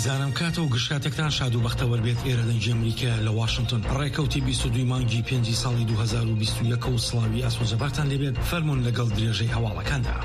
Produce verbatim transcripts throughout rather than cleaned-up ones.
بیزانم کاتە و گشتاتێکتان شاد و بەختەوەر بێت ئێرە دەنجی ئەمریکا لە واشنگتن. ڕێکەوتی بیست و دوو مانگی پێنجی ساڵی دوو هەزار و بیست و یەک و سڵاوی ئاسۆجەبارتان لێبێت. فەرمونون لەگەڵ درێژەی هەواڵەکاندا.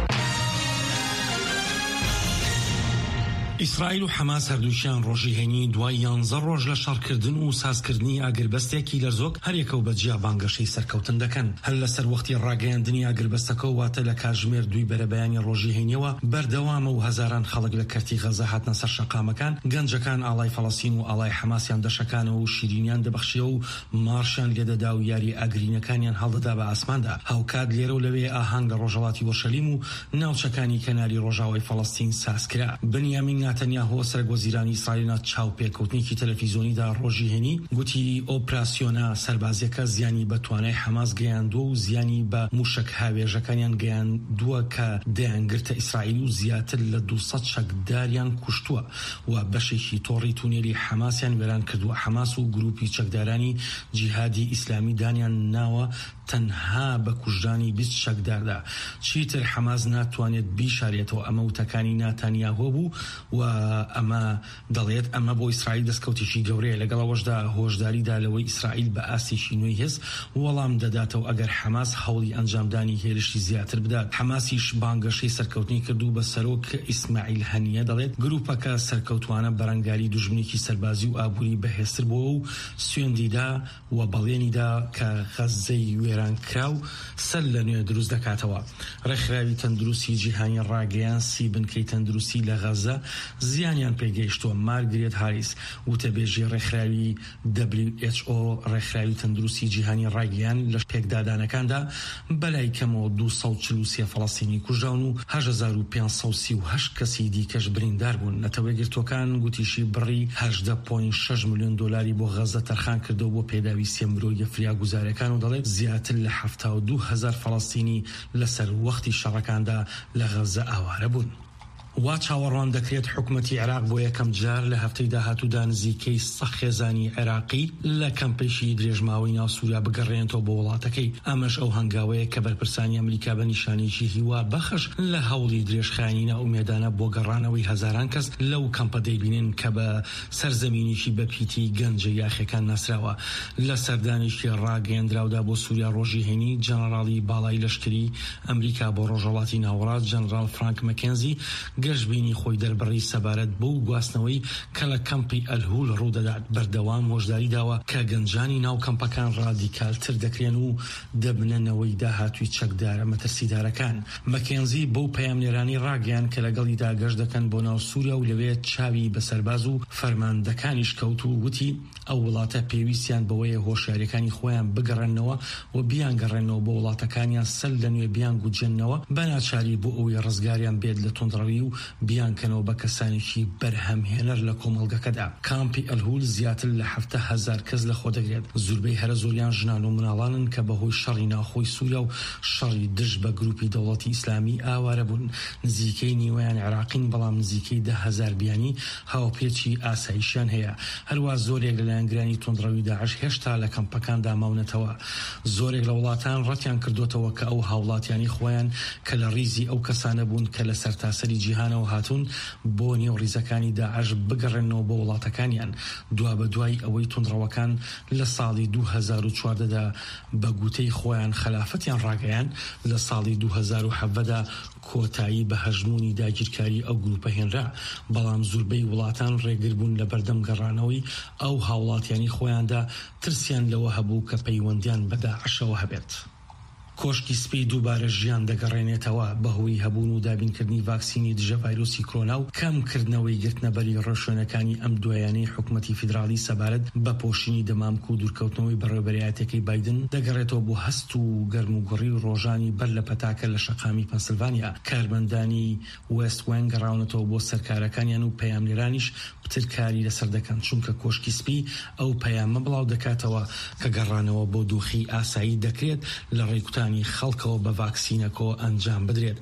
ئیسرائیل و حەماس هەردووشیان ڕۆژی هێنی دوای یانزە ڕۆژ لە شەڕکردن و سازکردنی ئاگربەستێکی لەرزۆک هەرێکەوە بەجیا بانگەشەی سەرکەوتن دەکەن. هەر لەسەر وەختی ڕاگەیاندنی ئاگربەستەکە واتە لە کاتژمێر دوی بەرەبەیانی ڕۆژی هێنیەوە بەردەوامە و هەزاران خەڵک لە کەرتی غەزە هاتنە سەر شەقامەکان، گەنجەکان ئاڵای فەڵەستین و ئاڵای حەماسیان دەشەکانەوە و شیرینیان دەبەخشیەوە و مارشیان لێدەدا و یاری ئاگرینەکانیان هەڵدەدا بە ئاسماندا. هاوکات لێرە و لەوێ ئاهانگ لە ڕۆژهەڵاتی وەرشەلیم و ناوچەکانی کەناری ڕۆژاوای فەڵەستین سازکرا. بنیامین ناتەنیاهۆ سەرگۆزیرانی ئیسرائیلە چاو پێکەوتنیکی تەلەڤیزۆنیدا ڕۆژی هێنی گوتی ئۆپراسیۆنە سەربازیەکە زیانی بە توانای حەماس گەیاندووە و زیانی بە موشک هاوێژەکانیان گەیاندووە کە دەیانگرتە ئیسرائیل و زیاتر لە دووسەد چەکداریان کوشتووە و بەشێکی تۆڕی تونێلی حەماسیان وێران کردووە. حەماس و گروپی چەکدارانی جیهادی ئیسلامی دانیان ناوە تەنها بە کوژدانی بیست چەکداردا. چیتر حەماس ناتوانێت بیشارێتەوە. ئەمە وتەکانی ناتانیاهۆ بوو و ئەمە دەڵێت ئەمە بۆ ئیسرائیل دەستکەوتێکی گەورەیە. لەگەڵەوەشدا هۆشداریدا لەوەی ئیسرائیل بە ئاسێکی نوێی هێز وەڵام دەداتەوە ئەگەر حەماس هەوڵی ئەنجامدانی هێرشی زیاتر بدات. حەماسیش بانگەشەی سەرکەوتنی کردو بە سەرۆک ئیسماعیل هەنیە دەڵێت گروپەکە سەرکەوتوانە بەرەنگاری دوژمنێکی سەربازی و ئابووری بەهێزتر بووە و سوێندیدا و بەڵێنیدا کە غەزەی وێرانکراو سەر لە نوێ دروست دەکاتەوە. ڕێکخراوی تەندروستی جیهانی ڕاگەیان سی بنکەی تەندروستی لە غەزە زیانیان پێگەیشتووە. مارگرێت هاریس وتەبێژی ڕێکخراوی دبلیو ئیچ ئۆ ڕێکخراوی تەندروستی جیهانی ڕاگەیان لە پێکدادانەکاندا بەلای کەمەوە دووسەد و چل و سێ فەڵەستینی کوژراون و هەشت هەزار و پێنج سەد و سی و هەشت کەسی دیکەش بریندار بوون. نەتەوەی گرتوەکان گوتیشی بڕی هەژدە پۆینت شەش ملیۆن دۆلاری بۆ غەزە تەرخان کردەوە بۆ پێداوی سێ مرۆیە فریاگوزارەکان و دەڵێت زیاتر لە هەفتاد و دوو هەزار فەڵەستینی لەسەر وەختی شەڕەکاندا لە غەزە ئاوارە بوون. وا چاوەڕوان دەکرێت حکومەتی عێراق بۆ یەکەم جار لە هەفتەی داهاتوودا نزیکەی سەد خێزانی عێراقی لە کەمپێکی درێژماوەی ناو سووریا بگەڕێنەوە بۆ وڵاتەکەی. ئەمەش ئەو هەنگاوەیە کە بەرپرسانی ئەمریکا بە نیشانێکی هیوا بەخش لە هەوڵی درێژخایەنی ناومێدانە بۆ گەڕانەوەی هەزاران کەس لەو کەمپە دەیبینن کە بە سەرزەمینێکی بەپیتی گەنجە یاخیەکان ناسراوە. لە سەردانێکی ڕاگەیەندراودا بۆ سووریا ڕۆژی هێنی جەنەڕاڵی باڵای لەشکری ئەمریکا بۆ ڕۆژهەڵاتی ناوەڕاست جەنەڕاڵ فرانک مەکێنزی گەشتبینی خۆی دەربڕی سەبارەت بۆ گواستنەوەی کە لە کەمپی ئەلهول ڕوودەدات. بەردەوام هۆشداری داوە کە گەنجانی ناو کەمپەکان ڕادیکالتر دەکرێن و دەبنەنەوەی داهاتوی چەکدارە مەترسیدارەکان. مەکێنزی بەو پەیامنێرانی ڕاگەیان کە لەگەڵیدا گەشت دەکەن بۆ ناو سووریا و لەوێ چاوی بە سەرباز و فەرماندەکانیش کەوت و وتی ئەو وڵاتە پێویستیان بەوەیە هۆشیاریەکانی خۆیان بگەڕێنەوە و بیان گەڕێنەوە بۆ وڵاتەکانیان سەر لە نوێ بیان گوجێنەوە بەناچاری بۆ ئەوەی ڕزگاریان بێت لە تۆندڕەوی و بیانکەنەوە بە کەسانێکی بەرهەمهێنەر لە کۆمەڵگەکەدا. کامپی ئەلهول زیاتر لە هەفتە هەزار کەس لە خۆ دەگرێت. زۆربەی هەرە زۆریان ژنان و مناڵانن کە بەهۆی شەڕی ناوخۆی سووریا و شەڕی دژ بە گروپی دەوڵەتی ئیسلامی ئاوارە بوون. نزیکەی نیوەیان عێراقین بەڵام نزیکەی ده هەزار بیانی هاوپێچی ئاسایشیان هەیە. هەروە زۆرێک لە لایەنگرانی تۆندڕەوی داعش هێشتا لە کەمپەکاندا ماونەتەوە. زۆرێک لە وڵاتان ڕەتیان کردوتەوە کە ئەو هاوڵاتیانی خۆیان کە لە ڕیزی ئەو کەسانە بوون کە لە سەرتاسەری جیهانەوە هاتوون بۆ نێو ڕیزەکانی داعش بگەڕێنەوە بۆ وڵاتەکانیان. دوا بە دوای ئەوەی تۆندڕەوەکان لە ساڵی دوو هەزار و چواردەدا بە گوتەی خۆیان خلافەتیان ڕاگەیان، لە ساڵی دوو هەزار و حەڤەدا کۆتایی بە هەژمونی داگیرکاری ئەو گروپە هێنرا. بەڵام زۆربەی وڵاتان ڕێگر بوون لە بەردەم گەڕانەوەی ئەو هاوڵاتیانی خۆیاندا ترسیان لەوە هەبوو کە پەیوەندیان بە داعشەوە هەبێت. کۆشکی سپی دووبارە ژیان دەگەڕێنێتەوە بەهۆی هەبوون و دابینکردنی ڤاکسینی دژە ڤایرۆسی کۆرۆنا و کەمکردنەوەی گرتنەبەری ڕێشوێنەکانی ئەم دوایانەی حکومەتی فیدراڵی سەبارەت بە پۆشینی دەمامک و دوورکەوتنەوەی بەڕێوەبەریەتەکەی بایدن دەگەڕێتەوە بۆ هەست و گەرموگوڕی و ڕۆژانی بەر لە پەتاکە لە شەقامی پەنسیلڤانیا. کارمەندانی وێست وێنگ گەڕاونەتەوە بۆ سەرکارەکانیان و پەیامنێرانیش پترکاری لەسەر دەکەن چونکە کۆشکی سپی ئەو پەیامە بڵاو دەکاتەوە کە گەڕانەوە بۆ دۆخی ئاسایی دەکرێت لە ڕێکوتانی خەڵکەوە بە ڤاکسینەکەوە ئەنجام بدرێت.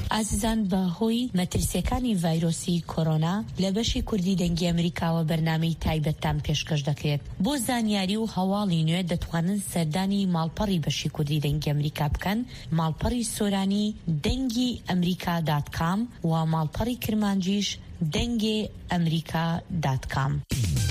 ئازیزان بەهۆی مەترسیەکانی ڤایرۆسی کۆرۆنا لە بەشی کوردی دەنگی ئەمریکاوە بەرنامەی تایبەتتان پێشکەش دەکرێت. بۆ زانیاری و هەواڵی نوێ دەتوانن سەردانی ماڵپەڕی بەشی کوردی دەنگی ئەمریکا بکەن، ماڵپەڕی سۆرانی دەنگی ئەمریکا دات کام و ماڵپەڕی کرمانجیش دەنگی ئەمریکا دات کام.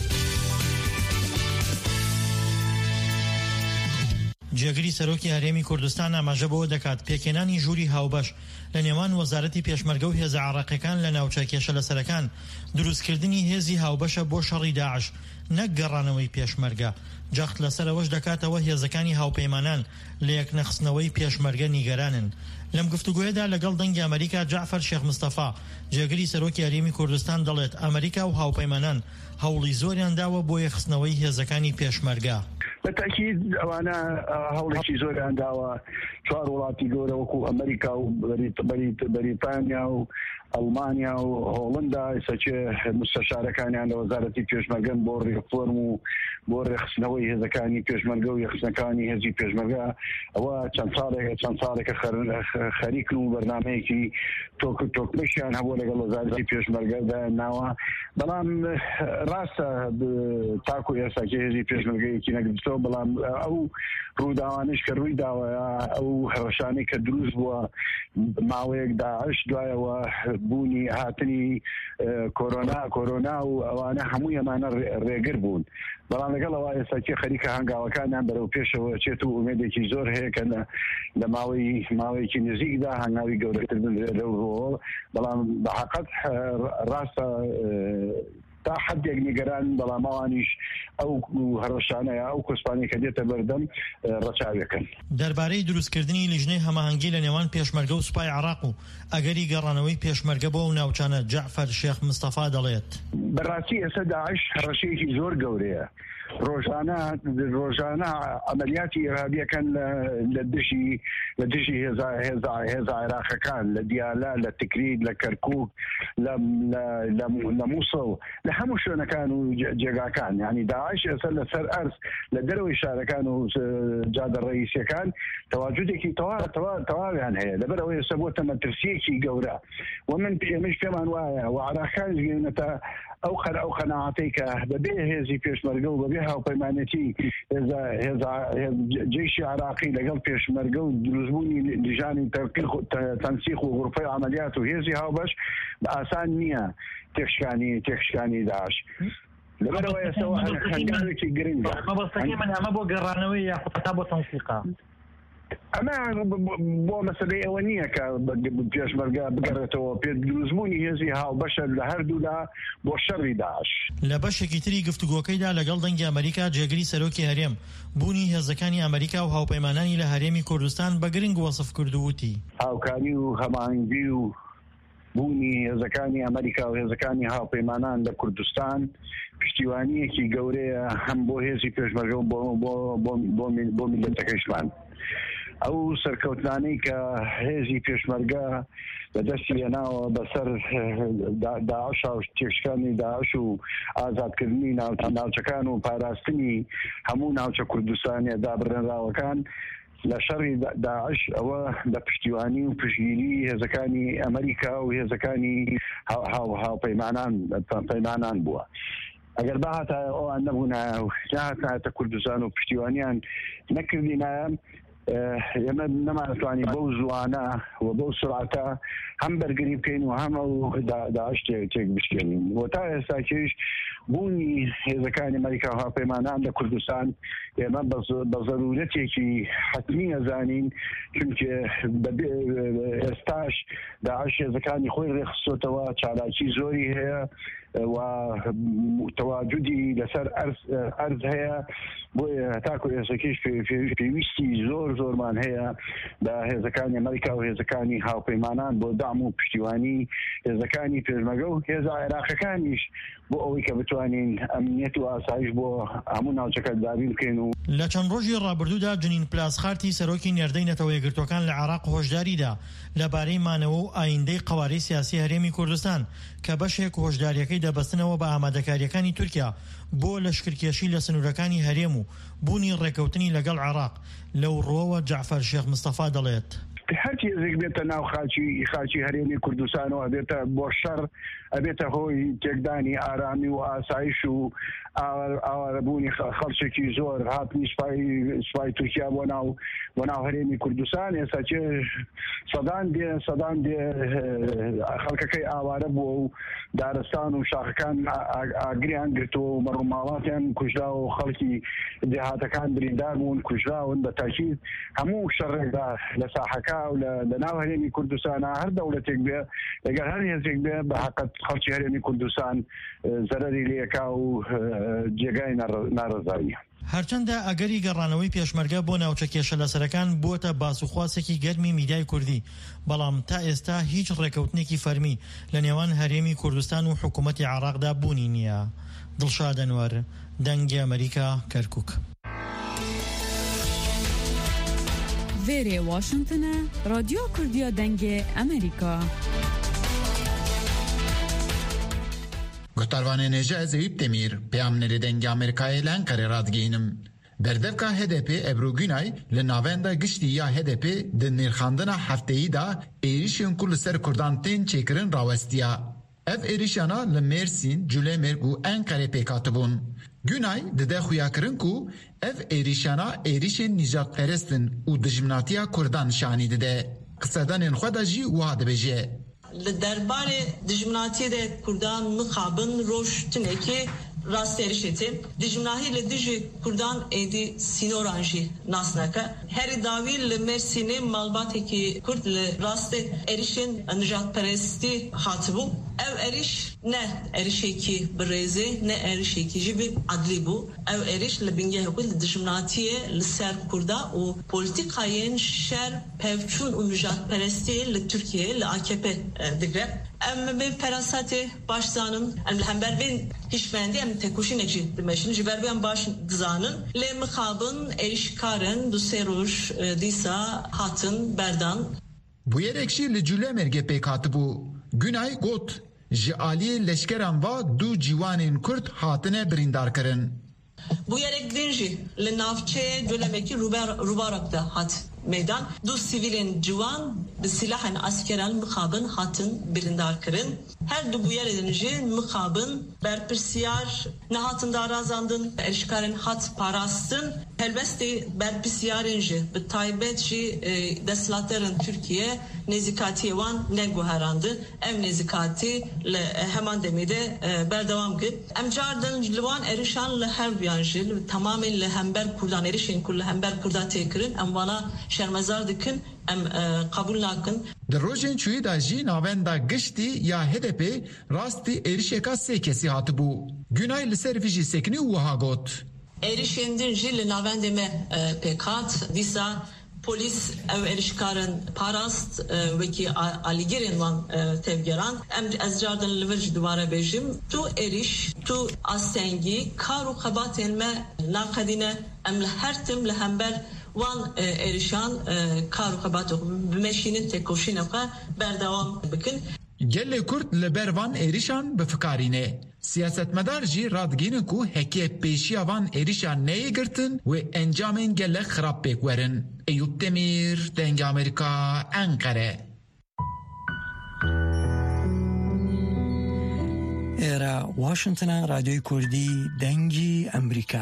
جێگری سەرۆکی هەرێمی کوردستان ئاماژە بەوە دەکات پێکێنانی ژووری هاوبەش لە نێوان وەزارەتی پێشمەرگە و هێزە عراقیەکان لە ناوچە کێشە لەسەرەکان دروستکردنی هێزی هاوبەشە بۆ شەڕی داعش، نەک گەڕانەوەی پێشمەرگە. جەخت لەسەرەوەش دەکاتەوە هێزەکانی هاوپەیمانان لە یەکنەخستنەوەی پێشمەرگە نیگەرانن. لەم گفتوگوۆیەدا لەگەڵ دەنگی ئەمریکا جعفەر شێخ مستەفا جێگری سەرۆکی هەرێمی کوردستان دەڵێت ئەمریکا و هاوپەیمانان هەوڵی زۆریان داوە بۆ یەخستنەوەی هێزەکانی پێشمەرگە. بەتاکید ئەوانە هەوڵێکی زۆریان داوە چوار وڵاتی گەورە وەکو ئەمریکا و بەریتانیا و ئەڵمانیا و هۆڵندا سەچێ مستەشارەکانیان لە وەزارەتی پێشمەرگەن بۆ ڕێفۆرم و بۆ ڕێخستنەوەی هێزەکانی پێشمەرگە و یەخستنەکانی هێزی پێشمەرگە. ئەوە چەند ساڵێکە چەند ساڵێکە خەریکن و بەرنامەیەکی تۆکمەشیان هەبوو لەگەڵ وەزارەتی پێشمەرگەدا ناوە. بەڵام ڕاستە تاکو ئێستاکە هێزی پێشمەرگەیەکی نەگرتەوە، بەڵام ئەو ڕووداوانش کە ڕووی داوە ئەو هەڕەشانەی کە دروست بووە ماوەیەک داعش دوایەوە بوونی هاتنی کۆرۆنا کۆرۆنا و ئەوانە هەمووی ئەمانە ڕێگر بوون. بەڵام لەگەڵ ئەوە ئێستاکە خەریکە هەنگاوەکانیان بەرەو پێشەوە چێت و ئومێدێکی زۆر هەیە کە لە ماوەی ماوەیەکی نزیکدا هەنگاوی گەورەتر بنرێت لەو. بەڵام بەحەقەت ڕاستە تا حدێک نیگەران، بەڵام ئەوانیش ئەو هەڕەشانەیە ئەو کۆسپانەی کە دێتە بەردەم ڕەچاوەکەن. دەربارەی دروستکردنی لیژنەی هەماهەنگی لە نێوان پێشمەرگە و سوپای عراق و ئەگەری گەڕانەوەی پێشمەرگە بۆ ئەو ناوچانە جعفەر شێخ مستەفا دەڵێت بەڕاستی ئێستا داعش هەڕەشەیەکی زۆر گەورەیە. ڕۆژانە ڕۆژانە ئەمەلیاتی ئێرهابیەکان لە دژی لە دژی هێزە عێراقەکان لە دیالە، لە تکرید، لە کەرکوک، لە مووسڵ، لە هەموو شوێنەکان و جێگاکان. یعنی داعش ئێستا لەسەر ئەرز لە دەرەوەی شارەکان و جادە ڕئیسیەکان تەواجودێکی تەواویان هەیە. لەبەرەوەی ئێستا بۆتە مەترسیەکی گەورە و من پێمەش پێمان وایە و عراقیان گەێنێتە ئەو خەر ئەو خەناعەتەی کە بەبێ هێزی پێشمەرگە و بەبێ هاوپەیمانەتی جێشی عراقی لەگەڵ پێشمەرگە و دروستبوونی لیژانی تەنسیق و غورفەی عملیات و هێزی هاوبەش ئاسان نییە تێکشکانی تێکشکانی داعش. لەبەرەوە ئێستا خەنگاوێکی گرنگە. مەبەستەکەی من ئەمە بۆ گەڕانەوەی یاخود هەتا بۆ تەنسیقا. ئەمە بۆ مەسەلەی ئەوە نییە کە پێشمەرگە بگەڕێتەوە پێ دروستبوونی هێزی هاوبەشە لە هەردوولا بۆ شەڕی داعش. لە بەشێکی تری گفتوگۆکەیدا لەگەڵ دەنگی ئەمریکا جێگری سەرۆکی هەرێم بوونی هێزەکانی ئەمریکا و هاوپەیمانانی لە هەرێمی کوردستان بە گرنگ وەسف کردووتی هاوکاری و هەماهەنگی و بوونی هێزەکانی ئەمریکا و هێزەکانی هاوپەیمانان لە کوردستان پشتیوانیەکی گەورەیە هەم بۆ هێزی پێشمەرگە و بۆ میلەتەکەیشمان. ئەو سەرکەوتانەی کە هێزی پێشمەرگە لە دەستی هێناوە بەسەر داعش و تێکشکانی داعش و ئازادکردنی ناوچەکان و پاراستنی هەموو ناوچە کوردستانیە دابڕێنراوەکان لە شەڕی داعش ئەوە لە پشتیوانی و پشتگیری هێزەکانی ئەمریکا و هێزەکانی هاوپەیمانان پەیمانان بووە. ئەگەر باهاتە ئەوان نەبوونایە و نهاتایەتە کوردستان و پشتیوانیان نەکردینایە ئێمە نەمانەتوانی بەو زوانە و بەو سرعەتە هەم بەرگری بکەین و هەم ئەو داعش تێک بشکێنین. بۆ تا ئێستاکیش بوونی هێزەکانی ئەمریکا و هاوپەیمانان لە کوردستان ئێمە بە ضرورەتێکی حتمی ئەزانین، چونکە ئێستاش داعش هێزەکانی خۆی ڕێخستۆتەوە، چالاکی زۆری هەیە و تەواجودی لەسەر ئەرز هەیە. بۆیە هەتاکو ئێستاکیش پێویستی زۆر زۆرمان هەیە بە هێزەکانی ئەمریکا و هێزەکانی هاوپەیمانان بۆ دام و پشتیوانی هێزەکانی پێشمەرگە و هێزە عێراقەکانیش بۆ ئەوەی کە بتوانین ئەمنیەت و ئاسایش بۆ هەموو ناوچەکە دابین بکەین. و لە چەند ڕۆژی ڕابردوودا جنین پلاسخارتی سەرۆکی نێردەی نەتەوە یەکگرتوەکان لە عێراق هۆشداریدا لەبارەی مانەوە و ئایندەی قەوارەی سیاسی هەرێمی کوردستان کە بەشێک هۆشداریەکەی دەبەستنەوە بە ئامادەکاریەکانی تورکیا بۆ لەشکرکێشی لە سنوورەکانی هەرێم و بوونی ڕێکەوتنی لەگەڵ عێراق. لەو ڕۆوە جعفەر شێخ مستەفا دەڵێت هەر هێزێک بێتە ناو خاچی خاچی هەرێمی کوردستانەوە بێتە بۆ شەڕ ئەبێتە هۆی تێکدانی ئارامی و ئاسایش و ئاوارەبوونی خەڵکێکی زۆر هاتنی سوپای تورکیا بۆ ناو بۆ ناو هەرێمی کوردستان ئێستا چێ سەدان دێ سەدان دێ خەڵکەکەی ئاوارە بووە و دارستان و شاخەکان ئاگریان گرتووە و مەڕووماڵاتیان کوژرا و خەڵکی دێهاتەکان بریندار بوون کوژراون بە تاکید هەموو شەڕێکدا لە ساحەکە و لە ناو هەرێمی کوردستانە هەر دەوڵەتێک بێ لەگەر هەر هێزێک بێ بە حەقەت خەڵکی هەرێمی کوردستان زەرەری لێکا و جێگای ناڕەزاییە. هەرچەندە ئەگەری گەڕانەوەی پێشمەرگە بۆ ناوچە کێشە لەسەرەکان بووەتە باسوخواسێکی گەرمی میدیای کوردی، بەڵام تا ئێستا هیچ ڕێکەوتنێکی فەرمی لە نێوان هەرێمی کوردستان و حکوومەتی عێراقدا بوونی نییە. دڵشاد ئەنوەر، دەنگی ئەمریکا، کەرکووک. وێرێ واشنگتنە، رادیۆ کوردیە دەنگێ ئەمریکا. گوتاروانê nêje ez Eyüp Demîr peyamnerê dengê Amerîkayê li Enqerê radgihînim. Berdevka H D P Ebru Günay li navenda giştî ya H D P di nêrxandina hefteyî da êrişên ku li ser Kurdan tên çêkirin rawestiya. Ev êrişana li Mêrsîn, Culêmêrg û Enqerê pêk hatibûn. Günay dide xuyakirin ku ev êrişana êrişên nîjadperestin û dijminatiya Kurdan şanî dide. Qisedanên xwe de jî wiha dibêje. Li derbarê dijminatiyê de Kurdan mixabin roj tinekê rastêrişêtê dijminahî li dijî Kurdan êdî sînoran jî nas neke. Herî dawî li Mêrsînê malbatekî Kurd li rastê êrişên nijadperestî hatibû. Ev êriş ne êrişekî bi rêzê ne êrişekî jî bi adlî bû. Ev êriş li bingehê xwe li dijminatiyê li ser Kurda û polîtîkayên şer pevçûn û nijadperestiyê li Tirkiyeyê li A K P digre. Em bi perasatê baş zanin em li hember bên hîşmendî em tekuşînek jî dimeşin ji ber em baş dizanin lê mixabin êrişkarin du sê roj dîsa hatin berdan. Bûyerek jî li Culêmêrgê pêk hatibû. Günay got ji aliyê leşkeran va du cîwanên Kurd hatine birîndarkirin. Bûyerek din jî li navçeyê Culêmêrgê rûbarak da hat meydan. Du sivîlên ciwan bi silahên askeran mixabin hatin birîndarkirin. Her du bûyerên jî mixabin berpirsiyar nehatin darazandin, êrişkarên hat parastin. Helbestê berpirsiyarên jî bi taybet jî desthilatberên Tirkiye nêzîkatiyê wan neguherandin. Ev nêzîkatî li heman demê de berdewam kir. Em cardin li wan êrişan li her duyan jî tamamên li hember Kurdan êrişên ku li hember Kurda têkirin em wana şermezar dikin em kabul nakin. Di rojên çûyî da jî navenda giştî ya H D P rastî êrişeka sê kesî hatibû. Günay li ser vî jî sekinî wiha got. Êrişên din jî li navendê me pêk hat. Dîsa polis ev êrişkarin parast wekî alîgerên wan tevgeran. Em ez cardin li vir jî dubare bêjim tu êriş tu astengî kar û xebatên me naqedîne em li her tim li hember wan êrişan kar û xebat bimeşînin têkoşînê xwe berdewam bikin. Gelê Kurd li ber van êrişan bifikarîne. Siyasetmedar jî radgînin ku hekê pêşiya van êrişan neyê girtin wê encamên gelek xirab pêk werin. Eyüp Demîr, Dengê Amerîka, Enqere. ئێرە واشنگتنە رادیۆی کوردی دەنگی ئەمریکا.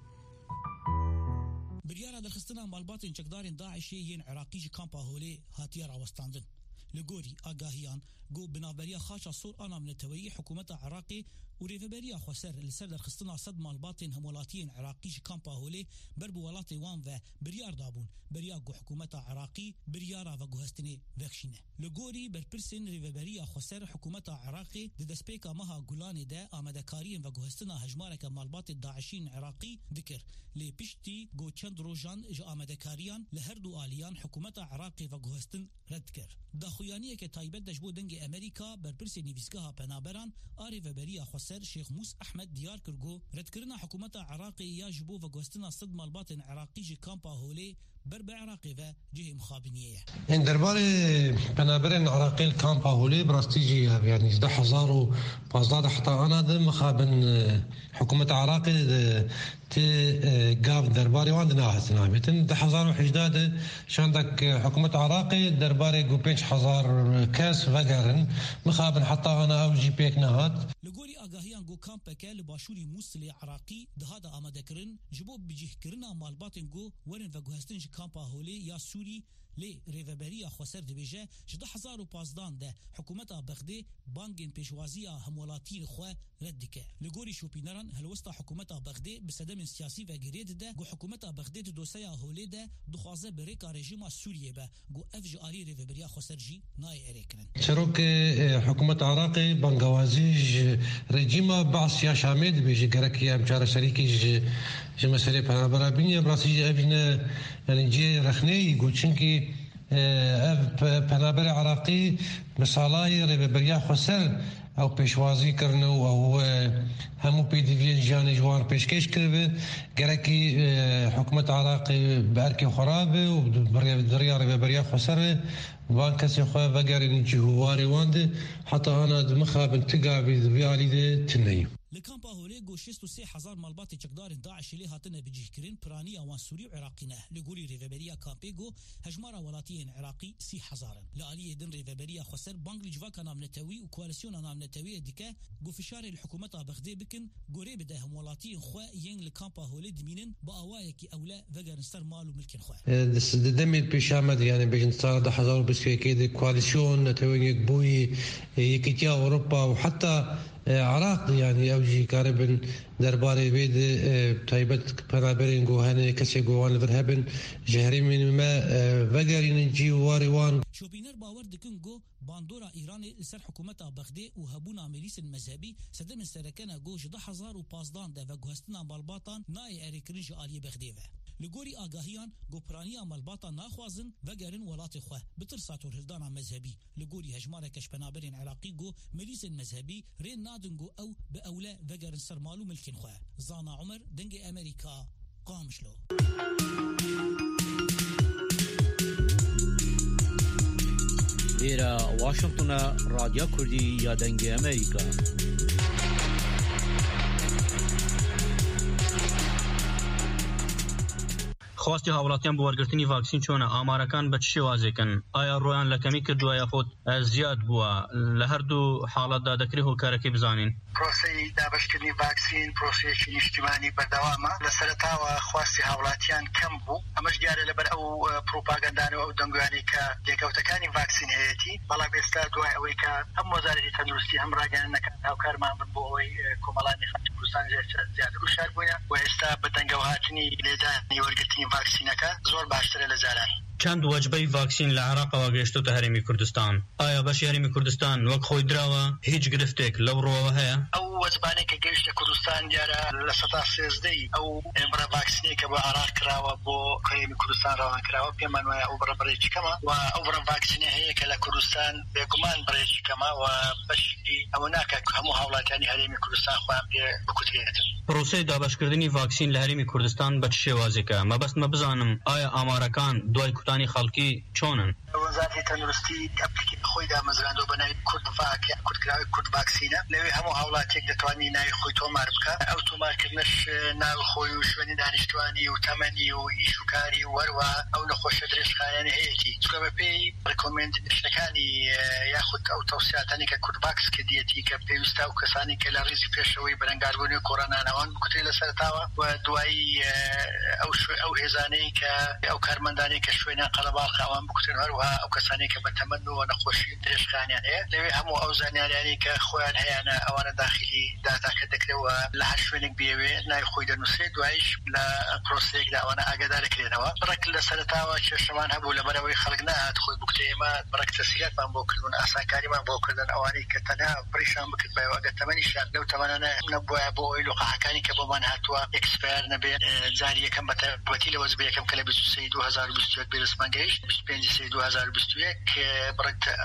بریارە دەرخستنا مالباتên çekdarên Daişê yên Iraqî ji kampa Holê hatiye rawestandin. Li gorî agahiyan got binavberiya xaça sor ana mineteweyî hikûmeta Iraqê û rêveberiya Xweser li ser derxistina sed malbatên hemwelatiyên Iraqî ji kampa Holê ber bi welatê wan ve biryar dabûn beriya got hikûmeta Iraqî biryara veguhestinê vekşîne. Li gorî berpirsên rêveberiya Xweser hikûmeta Iraqê di destpêka meha Gulanê de amadekariyên veguhestina hejmareke malbatê Daişîn Iraqî dikir. Lê piştî got çend rojan ji amedekariyan li her du aliyan hikûmeta Iraqê veguhestin red kir. Daxuyaniyeke taybet de ji bo dengê Amerîka berpirsê nivîsgeha penaberan a rêveberiya Xweser خسر شيخ موس أحمد ديار كرغو ردكرنا حكومة عراقي ياجبو وغوستنا صد مالبات عراقي جي كامبا هولي بربع عراقي و جهه مخابنية این درباره بنابرين عراقي الكامبا هولي براستيجي يعني ده حزار وبازداد حتى أنا ده مخابن حكومة عراقي تي قاف درباري وعندنا هسنا متن ده حزار وحجداد شاندك حكومة عراقي درباري قوبينش حزار كاس وغيرن مخابن حتى أنا أو جي بيك نهات لقولي آگاهیان گو کامپکه لباشوری موسلی عراقی دهادا آماده کرن جبو بجیه کرنا مالباتن گو ورن و گوهستن جی کامپا هولی یا سوری لی ریوبریا خسر دبیجه جده هزار و پازدان ده حکومت بغداد بانگین پیشوازی همولاتی خو ردکه لگوری شوپینران هلوستا حکومت بغداد بسدم سیاسی و گرید ده گو حکومت بغداد دوسیا هولی ده دخوازه بریکا رژیم سوریه به گو افج آلی ریوبریا خسر جی نای اریکرن شروک حکومت عراقی بانگوازی رژیم بعث یا شامل بیجی گرکی امچار شریکی ج مسئله پنابرابینی براسی ابن يعني جي رخني يقول شنكي پنابر عراقي مثالاي ربريا خسر او پیشوازی کرنو او همو پی دی وی جان جوان پیشکش کرده گرکی حکومت عراقی برکی خرابه و دریا ربريا خسر وان کسی خواه وگرین جهواری وانده حتى انا دمخابن تقابي ذبيالي ده تنيو لكامبا هولي گو شست و سه هزار مالبات چقدار داعش لی هاتنه بجیه کرن پرانی اوان سوری و عراقی نه لگوری ریوبریا کامپی گو هجمارا ولاتیین عراقی سی هزارن لآلیه دن ریوبریا خسر بانگلی جواکا نام نتوی و کوالسیون نام نتوی دیکه گو فشار الحکومت بغداد بکن گوری بده هم ولاتیین خواه ین لكامبا هولي دمینن با آوائه کی اولا وگرنستر مال و ملکن خواه دمي البيشامد يعني بيجن صار ده حزار بس كده كواليسيون نتوين يكبوي يكتيا أوروبا وحتى عراق يعني أوجي كاربن درباري بيد تايبت بنابرين جوهاني كسي جوان فرهبن جهري من ما وجرين جي واريوان شوبينر باور دكن جو باندورا إيراني لسر حكومة بغداد وهبونا ميليس المذهبي سدم السركانة جو جده حزار وبازدان ده وجهستنا بالباطن ناي أريكرنج آلية بغداد لگوری آگاهیان گوپرانی مالباتا ناخوازن وگرن ولات خواه بترساتور هلدانا مذهبی لگوری هجماره کش بنابرین عراقی گو ملیس مذهبی رین نادن گو او به اولا وگرن سرمالو ملکن خواه زانا عمر دنگ امریکا قامشلو ویرا واشنطن رادیو کردی یا دنگ امریکا خواستی هاوڵاتیان بۆ وەرگرتنی ڤاکسین چۆنە ئامارەکان بە چ شێوازێکن ئایا ڕۆیان لە کەمی کردووە یاخود زیاد بووە لە هەردوو حاڵەتدا دەکرێت هۆکارەکەی بزانین پرۆسەی دابشکردنی ڤاکسین پرۆسەیەکی نیشتیمانی بەردەوامە لە سەرەتاوە خواستی هاوڵاتیان کەم بوو ئەمەش دیارە لەبەر ئەو پرۆپاگەندانە و ئەو دەنگوانی کە لێکەوتەکانی ڤاکسین هەیەتی بەڵام ئێستا دوای ئەوەی کە هەم وەزارەتی تەندروستی هەم ڕاگەیاندنەکان هاوکارمان بن بۆ ئەوەی کۆمەڵانی خەڵکی کوردستان زیاتر وشار بووە و ئێستا بە دەنگەوە هاتنی لێدانی وەرگرتنی ڤاکسینەکە زۆر باشترە لە جاران چەند وەجبەی ڤاکسین لە عێراقەوە گەیشتوتە هەرێمی کوردستان ئایا بەشی هەرێمی کوردستان وەک خۆی دراوە هیچ گرفتێک لەو ڕۆوە هەیە ئەو وەجبانەی کە گەیشتە کوردستان دیارە لە سەدا سێزدەی ئەو بڕە ڤاکسینەی کە بۆ عێراق کراوە بۆ هەرێمی کوردستان ڕەوان کراوە پێمان وایە ئەو بڕە بڕێکی کەمە و ئەو بڕە ڤاکسینە هەیە کە لە کوردستان بێگومان بڕێکی کەمە و بەشی ئەوە ناکات هەموو هاوڵاتیانی هەرێمی کوردستان خۆیان پێ بکوترێتن پرۆسەی دابشکردنی ڤاکسین لە هەرێمی کوردستان بە چ شێوازێکە مەبەستمە بزانم ئایا ئامارەکان دوای کوتانی خەڵکی چۆنن وەزارەتی تەندروستی ئەپلیکی خۆی دامەزراندۆ بە ناوی کورد ڤاک یا کورتکراوی کورد ڤاکسینە لەوێ هەموو هاوڵاتێک دەتوانی ناوی خۆی تۆمار بکە ئەو تۆمارکردنەش ناوی خۆی و شوێنی دانیشتوانی و تەمەنی و ئیش و کاری و وەروە ئەو نەخۆشە درێژخایەنی هەیەی چونکە بەپێی ڕکۆمێندشتەکانی یاخود ئەو تەوسیاتانی کە کورد ڤاکس کردیەتی کە پێویستە و کەسانی کە لە ڕیزی پێشەوەی بەرەنگاربوونی کۆڕۆنانەوەن بکوترێ لە سەرتاوە و دوایی ئەو هێزانەی کە ئەو کارمەندانی کە شوێنیان قەڵەباڵقە ئەوان بکوتن هەروەها ئەو کەسانی کە بە تەمەن و نەخۆشی درێژخانیان هەیە لەوێ هەموو ئەو زانیاریانی کە خۆیان هەیەە ئەوانە داخلی داتاکە دەکرێتەوە لە هەر شوێنێک بێوێ ناوی خۆی دەنووسێت دوایش لە پرۆسەیەکدا ئەوانە ئاگادارەکرێنەوە بڕێک لە سەرتاوە کێشەمان هەبوو لەبەرەوەی خەڵک نهات خۆی بکوتێ ئێمە بڕێک تەسهیلاتمان بۆ کردوون ئاسانکاریمان بۆ کردن ئەوانەی کە تەنها پڕیشان بکرد بەوە ئەگەر تەمەنیشان لەو تەمەنانە نەبووە بۆ ئەوی لۆقەحەکانی کە بۆمان هاتووە ئێکسپایر نەبێت جاری یەکەم بەتایبەتی لە وەزبە یەکەم کە لە بیست و سێ دوو هەزار و بیست و یەک بێ دەستمان گەیشت بیست و پێنج سێ دوو هەزار و بیست و یەک بڕێک ئەو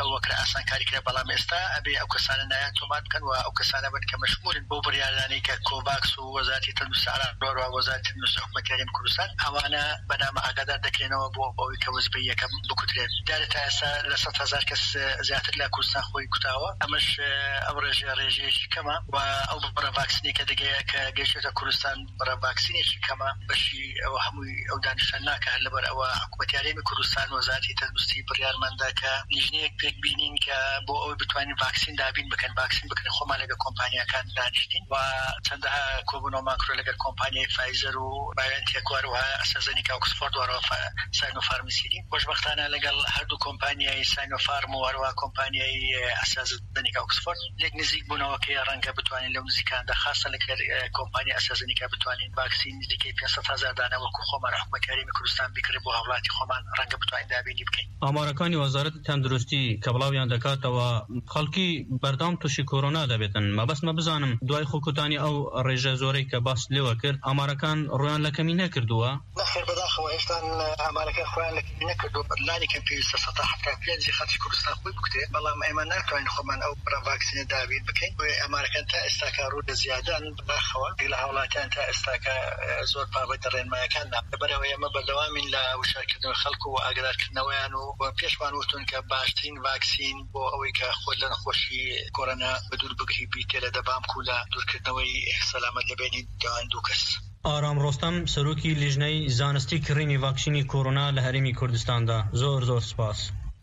وەکرا ئاسانکاری کرا بەڵام ئێستا ئەبێ ئەو کەسانە نایان تۆمار بکەن و ئەو کەسانە بن کە مەشمولن بۆ بڕیاردانەی کە کۆڤاکس و وەزارەتی تەندروستی ئاراگەر و وەزارەتی تەندروستی حکوومەتی هەرێمی کوردستان ئەوانە بەنامە ئاگادار دەکرێنەوە بۆ ئەوەی کە وەزبەی یەکەم بکوترێت دیارە تا ئێستا لە سەد هەزار کەس زیاتر لە کوردستان خۆی کوتاوە ئەمەش ئەو ڕێژە ڕێژەیەکی کەمە و ئەو بڕە ڤاکسینی کە دەگەیە کە گەیشتێتە کوردستان بڕە ڤاکسینێکی کەمە بەشی ئەوە هەمووی ئەو دانیشتوان ناکە هەر لەبەر ئەوە حکوومەتی هەرێمی کوردستان وەزارەتی تەندروستی بڕیارمەندە کە لیژنەیەک پێک بینین کە بۆ ئەوەی بتوانین ڤاکسین دابین بکەن ڤاکسین بکەن خۆمان لەگەڵ کۆمپانیاکان دانیشتین و چەندەها کۆبوونەوە ماکرۆ لەگەڵ کۆمپانیای فایزەر و بایۆنتێک وەروەها ئەسترازێنیکا و ئۆکسفۆرد وەروەها ساینۆفارماسیدین خۆشبەختانە لەگەڵ هەردوو کۆمپانیای ساینۆفارم و وەروەها کۆمپانیای ئەسترازێنیکا و ئۆکسفۆرد لێک نزیک بوونەوە کە ڕەنگە بتوانین لەو نزیکاندا خاصە لەگەڵ کۆمپانیای ئەسترازێنیکا بتوانین ڤاکسین نزیکەی پێنج هەزار دانە وەکو خۆمان حکوومەتی هەرێمی کوردستان بیکڕێ بۆ هاوڵاتی خۆمان ڕەنگە بتوانین دابینی بکەین. ئامارەکانی وەزارەتی تەندروستی کە بڵاویان دەکاتەوە خەڵکی بەردەوام تووشی کۆرۆنا دەبێتن مەبەستمە بزانم دوای خۆکوتانی ئەو ڕێژە زۆرەی کە باس لێوە کرد ئامارەکان ڕویان لە کەمی نەکردووە؟ نەخێر بەداخەوە هێشتا ئامارەکە خۆیان لە کەمی نەکردووە بەلانی کەم پێویستە سەد و هەفتاد و پێنج خەڵکی کوردستان خۆی بکوتێ بەڵام ئێمە ناتوانین خۆمان ئەو بڕە ڤاکسینە دابین بکەین بۆیە ئامارەکان تا ئێستا کە ڕوو لە زیادان بەداخەوە لە هاوڵاتیان تا ئێستا کە زۆر بابەتە ڕێنمایەکان لەبەرەوە ئێمە بەردەوامین لە وشارکردنەوەی خەڵکو و ئاگادارکردنەوەیان و پێشمان وتون کە باشترین ڤاکسین بۆ ئەوەی کە خۆت لە نەخۆشی کۆرۆنا بە دوور بگری بیتێ لە دەبام و لە دوورکردنەوەی سەلامەت لەبێنی دوان دوو کەس. ئارام ڕۆستەم سەرۆکی لیژنەی زانستی کڕینی ڤاکسینی کۆرۆنا لە هەرێمی کوردستاندا زۆر زۆر سپاس.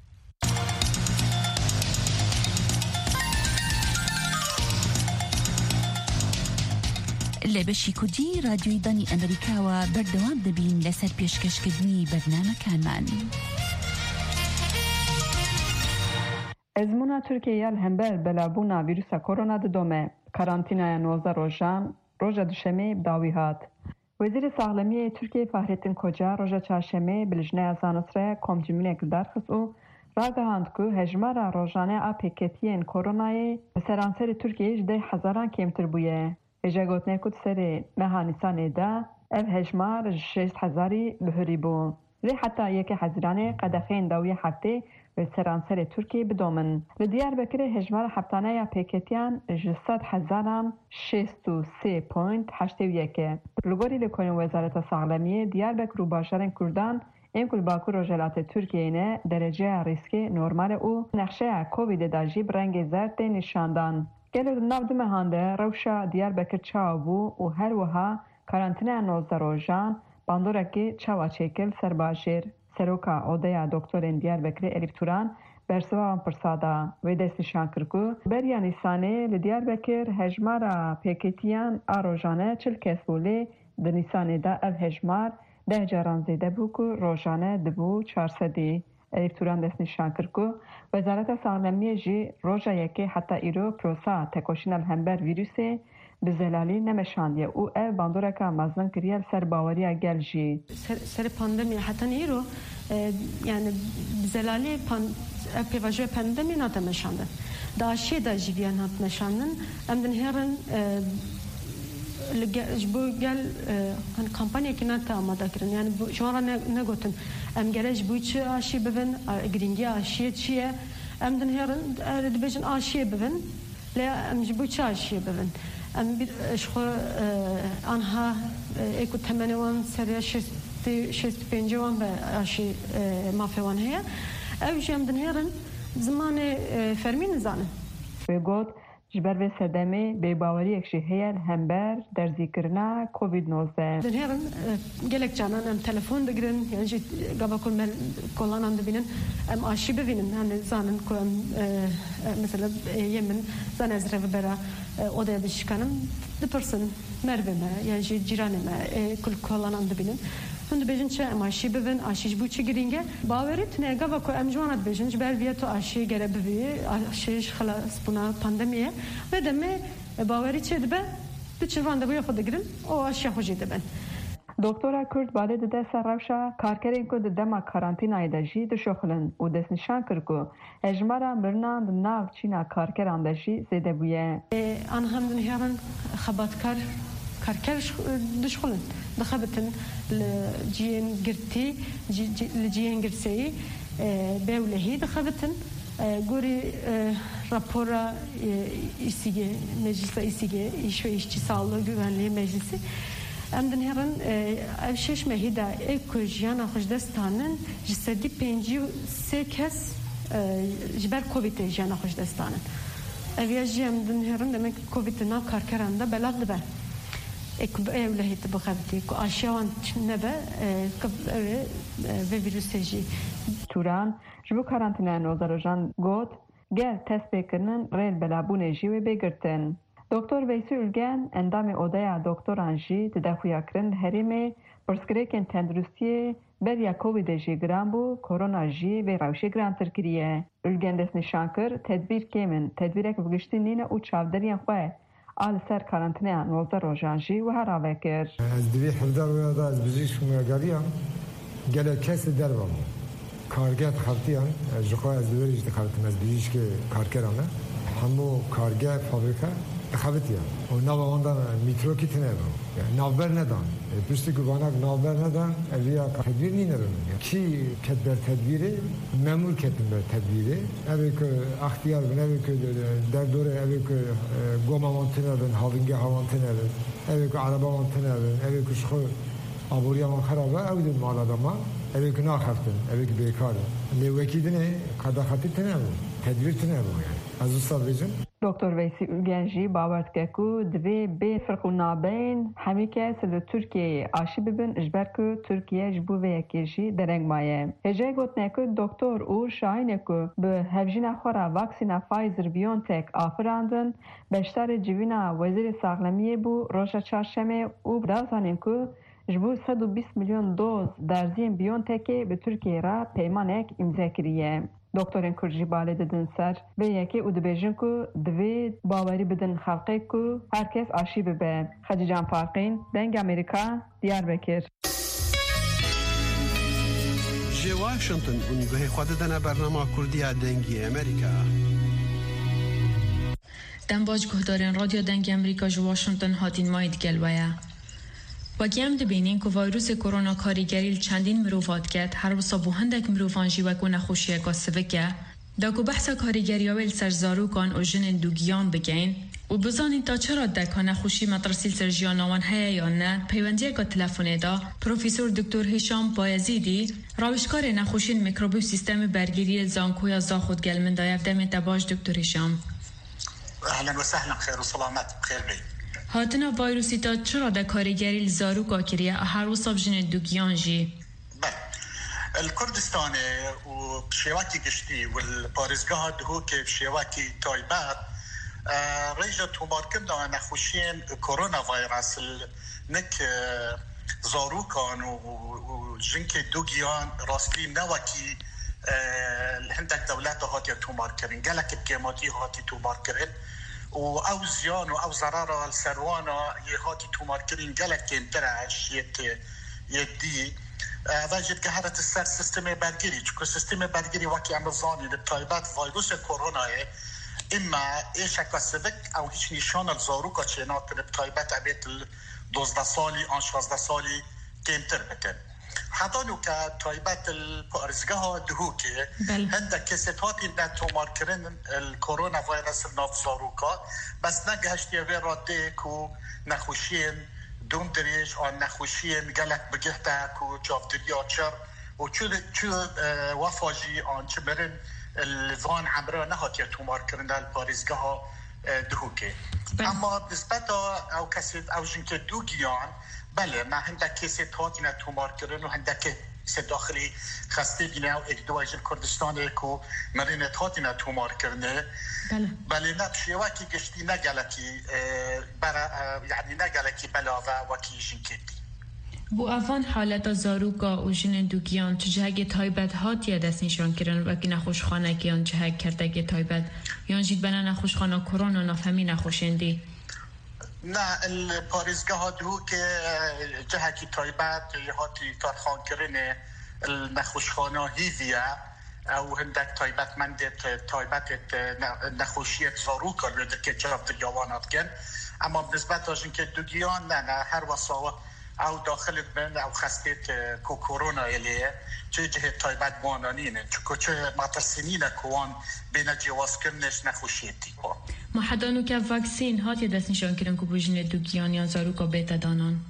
لە بەشی کوردی رادیۆی دانی ئەمریکاوە بەردەوام دەبین لەسەر پێشکەشکردنی بەرنامەکانمان. ئەزمونا تورکیە هەمبەر بەلابوونا ڤیرۆسا کۆرۆنا ددۆمە کارانتینایە نۆزدە ڕۆژان ڕۆژە دوشەمێ بداوی هات. وەزیری ساغلەمیە تورکیە فەهرێتین کۆجا ڕۆژە چاشەمێ بلیژنەیە زانسترەیە کۆمجملێک دارخست و ڕاگەهاند کو هەژمارە ڕۆژانەیە ئاپێکێتیەن کۆرۆنایە لە سەرانسەری تورکیەش دەی حەزاران کێمتر بوویە. هێژەگوتنێ کوت سەرێ مەها نیسانێدا ئەv هەژمار شەست حەزاری بهۆری بوو. لێ حتا یەکە حەزیرانێ قەدەخێن داویە هەفتێ به سەرانسەری تورکی بدۆمن. لە دیاربەکرێ هەژمارە هەفتانەیە پێکێتیان ji sed hezaran şêst û sê point heştê û yekê. Li gorî li konên Wezareta Saxlemiyê Diyarbekir û başarên Kurdan ên ku li Bakur Rojelatê Tirkiyeyê ne dereceya rîskê normal û nexşeya Covidê da jî bi rengê zer tê nîşandan. Gelek di nav du mehan de rewşa Diyarbekir çawa bû û her wiha karantîneya nozde rojan bandorekî çawa çêkil serbajêr. Seroka Odeya Doktorên Diyarbekirê Elif Turan bersiva pirsada wê dest nîşan kir ku beriya Nîsanê li Diyarbekir hejmara pêkêtiyan a rojane çil kes bû lê di Nîsanê de ev hejmar deh caran zêde bû ku rojane dibû çar sedî. Elif Turan dest nîşan kir ku Wezareta Saxlemiyê jî roja yekê heta îro prosa tekoşîna li hember vîrusê bi zelalî nemeşandiye û ev bandoreka mezin kiriye li ser baweriya gel jî. Ser pandemiya heta îro yani bi zelalî ev pêvajoya pandemiyê nate meşandin. Di aşiyê de jî viyan hat meşandin. Em din herin ji bo gel kampanyekî nate amade kirin. Yani ji wan re negotin em gelê ji bo çi aşî bibin, girîngiya aşiyê çi ye? Em din herin dibêjin aşiyê bibin lê em ji bo çi aşiyê bibin? Em xwe anha êku temenê wan seriya şêst û pêncî wan be aşî mafê wan heye. Ew jî em din herin zimanê fermî nizanin. Wê got ji ber vê sedemê bêbaweriyek jî heye hember derzîkirina covid nozde. Din herin gelek canan em telefon digirin yan jî gava ku kolanan dibînin em aşî bibînin hani zanin ku em mesela yê min zan ez revê bera odaya dişikanim dipirsin merve me yan jî cîranê me kul kolanan dibînin hûn dibêjin çi em aşî bibin aşî ji bo çi girînge bawerî tune gava ku em ji wan re dibêjin ji ber vê tu aşî gere bibî aşî ji xelas bûna pandemiyê vê demê bawerî çê dibe biçin randevuya xwe digirin û aşiya xwe jî dibin. Doktora Kurd balê dide ser rewşa karkerên ku di dema karantînayê de jî dişoxilin û destnîşan kir ku hejmara mirinan di nav çîna karkeran de jî zêde bûye. An hem din herin xebatkar karker dişxilin dixebitin li ciyên girtî li ciyên girseyî bêwlehî dixebitin گوری rapora İSİGE, Meclis'e İSİGE, İş ve İşçi Sağlığı Güvenliği Meclisi em din herin ev şeş mehîda ek jiyana xweşdestanên ji sedî pêncî û sê kes ji ber Covidê jiyana xweşdestanên. Ev ya jî em din herin demek Covidê nav karkeran da belav dibe. Ek ev lehît bixebitî ku aşiya wan nebe ev ve virüsê jî. Turan ji bo karantînayên rozarojan got gel testpêkirinin rêl belabûnê jî wê bêgirtin. Doktor Veysel Ülgen endamê odaya doktoran jî di daxuyakirin herêmê pirsgirêkên tenduristiyê beriya Covidê jî giran bû, korona jî vê rewşê girantir kiriye. Ülgen destnîşan kir tedbîr kêm in, tedbîrek bigiştî nîne û çavderiyên xwe a li ser karantîneyan nozda rojan jî wiha ravekir. Ez divê hevdar wê da ez bijîşk geriyan gelek kesê derve bû. Kargeh xeltiyan ji xwe ez li werî dixebitim ez bijîşkê karkeran me. Hemû kargeh fabrika xebitiyan. û nava wan da mîtrokî tune bû. Navber nedan. Piştî ku vanak navber nedan eviya tedbîr nîne bin. Kî ket ber tedbîrê memûr ketin ber tedbîrê. Evê ku extiyar bin, evê ku derdorê, evê ku goma wan tune bin, havîngeha wan tune bin, evê ku araba wan tune bin, evê ku ji xwe aboriya wan xerab e ew din mala dema. Evê ku naxeftin, evê ku bêkar in. Lê wekî dinê qedaxetî tune bû. Tedbîr tune bû yani. Ez wisa bêjim. Doktor Veysel Ülgen jî bawer dike ku divê bê firqûnabeyên hemî kes li Tirkiyeyê aşî bibin ji ber ku Tirkiye ji bo vê yekê jî dereng maye. Hêja gotinê ku Doktor Uğur Şahînê ku bi hevjîna xwe ra vaksîna Pfizer-BioNTech afirandin, beşdarê civîna Wezîrê Saxlemiyê bû roja çarşemê û dazanîn ku ji bo sed û bîst milyon doz derziyên BioNTechê bi Tirkiye ra peymanek îmza kiriye. Doktorên Kurd jî balê didin ser vê yekê û dibêjin ku divê bawerî bidin xelqê ku herkes aşî bibe. Xecican Farqîn, Deng Amerîka, Diyarbekir. Ji Washington û guhê xwe didine bernama Kurdiya Dengî Amerîka. Dembaş guhdarên Radyo Dengî Amerîka ji Washington hatin mayî digelwaya. Wekî em dibînin ku vayrûsê korona karîgerî li çendîn mirovan ket, her wisa bû hendek mirovan jî wek nexweşiyeka sivik e, da ku behsa karîgeriya wê li ser zarokan û jinên dûgiyan bigên û bizanîn ta çira deka nexweşî metrasî li ser jiyana wan heye yan ne, peywendiyeka telefonê da Profesor Doktor Hişam Bayezîdî, rawişkarê nexweşiyên mikrobî û sîstemê bergiriyê zankoya Zaxud gelmin daye. Ev demê te baş Doktor Hişam. Ehlen ve sehlen xêr û selamet bixêr bê. هاتنا وایروسی تا چرا در کارگری لزاروکا کریه هر وصف جن دوگیان جی؟ بله الکردستان و شیواکی گشتی و پارزگاه دهو که شیواکی تایبت ریجا تومارکن دا نخوشین کرونا ویروس نک زاروکان و جنک دوگیان راستی نوکی هندک دولت هاتی تومارکرین گلک بگیماتی هاتی تومارکرین و او زیان و او ضرر السروانا یهاتی تومارکرین گلک انترش یک یدی وجد که هرت سر سیستم برگیری چون سیستم برگیری وکی امزانی لطایبت ویروس کرونا اما ایشک و سوک او هیچ نشان الزاروکا چینات لطایبت عبیت دوزده سالی آن شازده سالی کمتر بکن حدانو که تایبت الپارزگاه دهو که هنده کسیت هاتی نتومار کرن الکرونا ویروس ناف زاروکا بس نگهشتی وی راده که نخوشین دون دریش آن نخوشین گلک بگهده که جافدریا چر و چو وفاجی آن چه برن الوان عمره نهاتی تومار کرن الپارزگاه دهو که اما نسبت او کسیت او جنک دو گیان بله ما هندک کسی تاتی نه تومار کردن و هندک کسی داخلی خسته بینه و اکدواج کردستان کو مرینه تاتی نه تومار کردنه بله بله نه شیواکی گشتی نه گلکی برا یعنی نه گلکی بلاوه وکی جنکتی بو افان حالت زاروکا و جن دوگیان چجهگ تایبت هاتیه دست نشان کردن وکی نخوشخانه گیان چهگ کرده تایبت یان جید بنا نخوشخانه کرونا نفهمی نخوشندی نه الپارزگاه دو که جهتی تایبت یهاتی کارخان کرنه نخوشخانه هیویه او هندک تایبت مندت تایبت نخوشیت زاروکا لده که جراب دریاوانات کن اما بنسبت آجن که دوگیان نه نه هر وصا او داخل بند او خستیت کو کرونا الیه چه جهت تایبت بانانینه چه چه ماترسینینه کوان بین جواز کرنش نخوشیتی کو ما حدانو که واکسین هات دست نشان کردن که بوجن دوگیان یا زاروکا بیتا دانان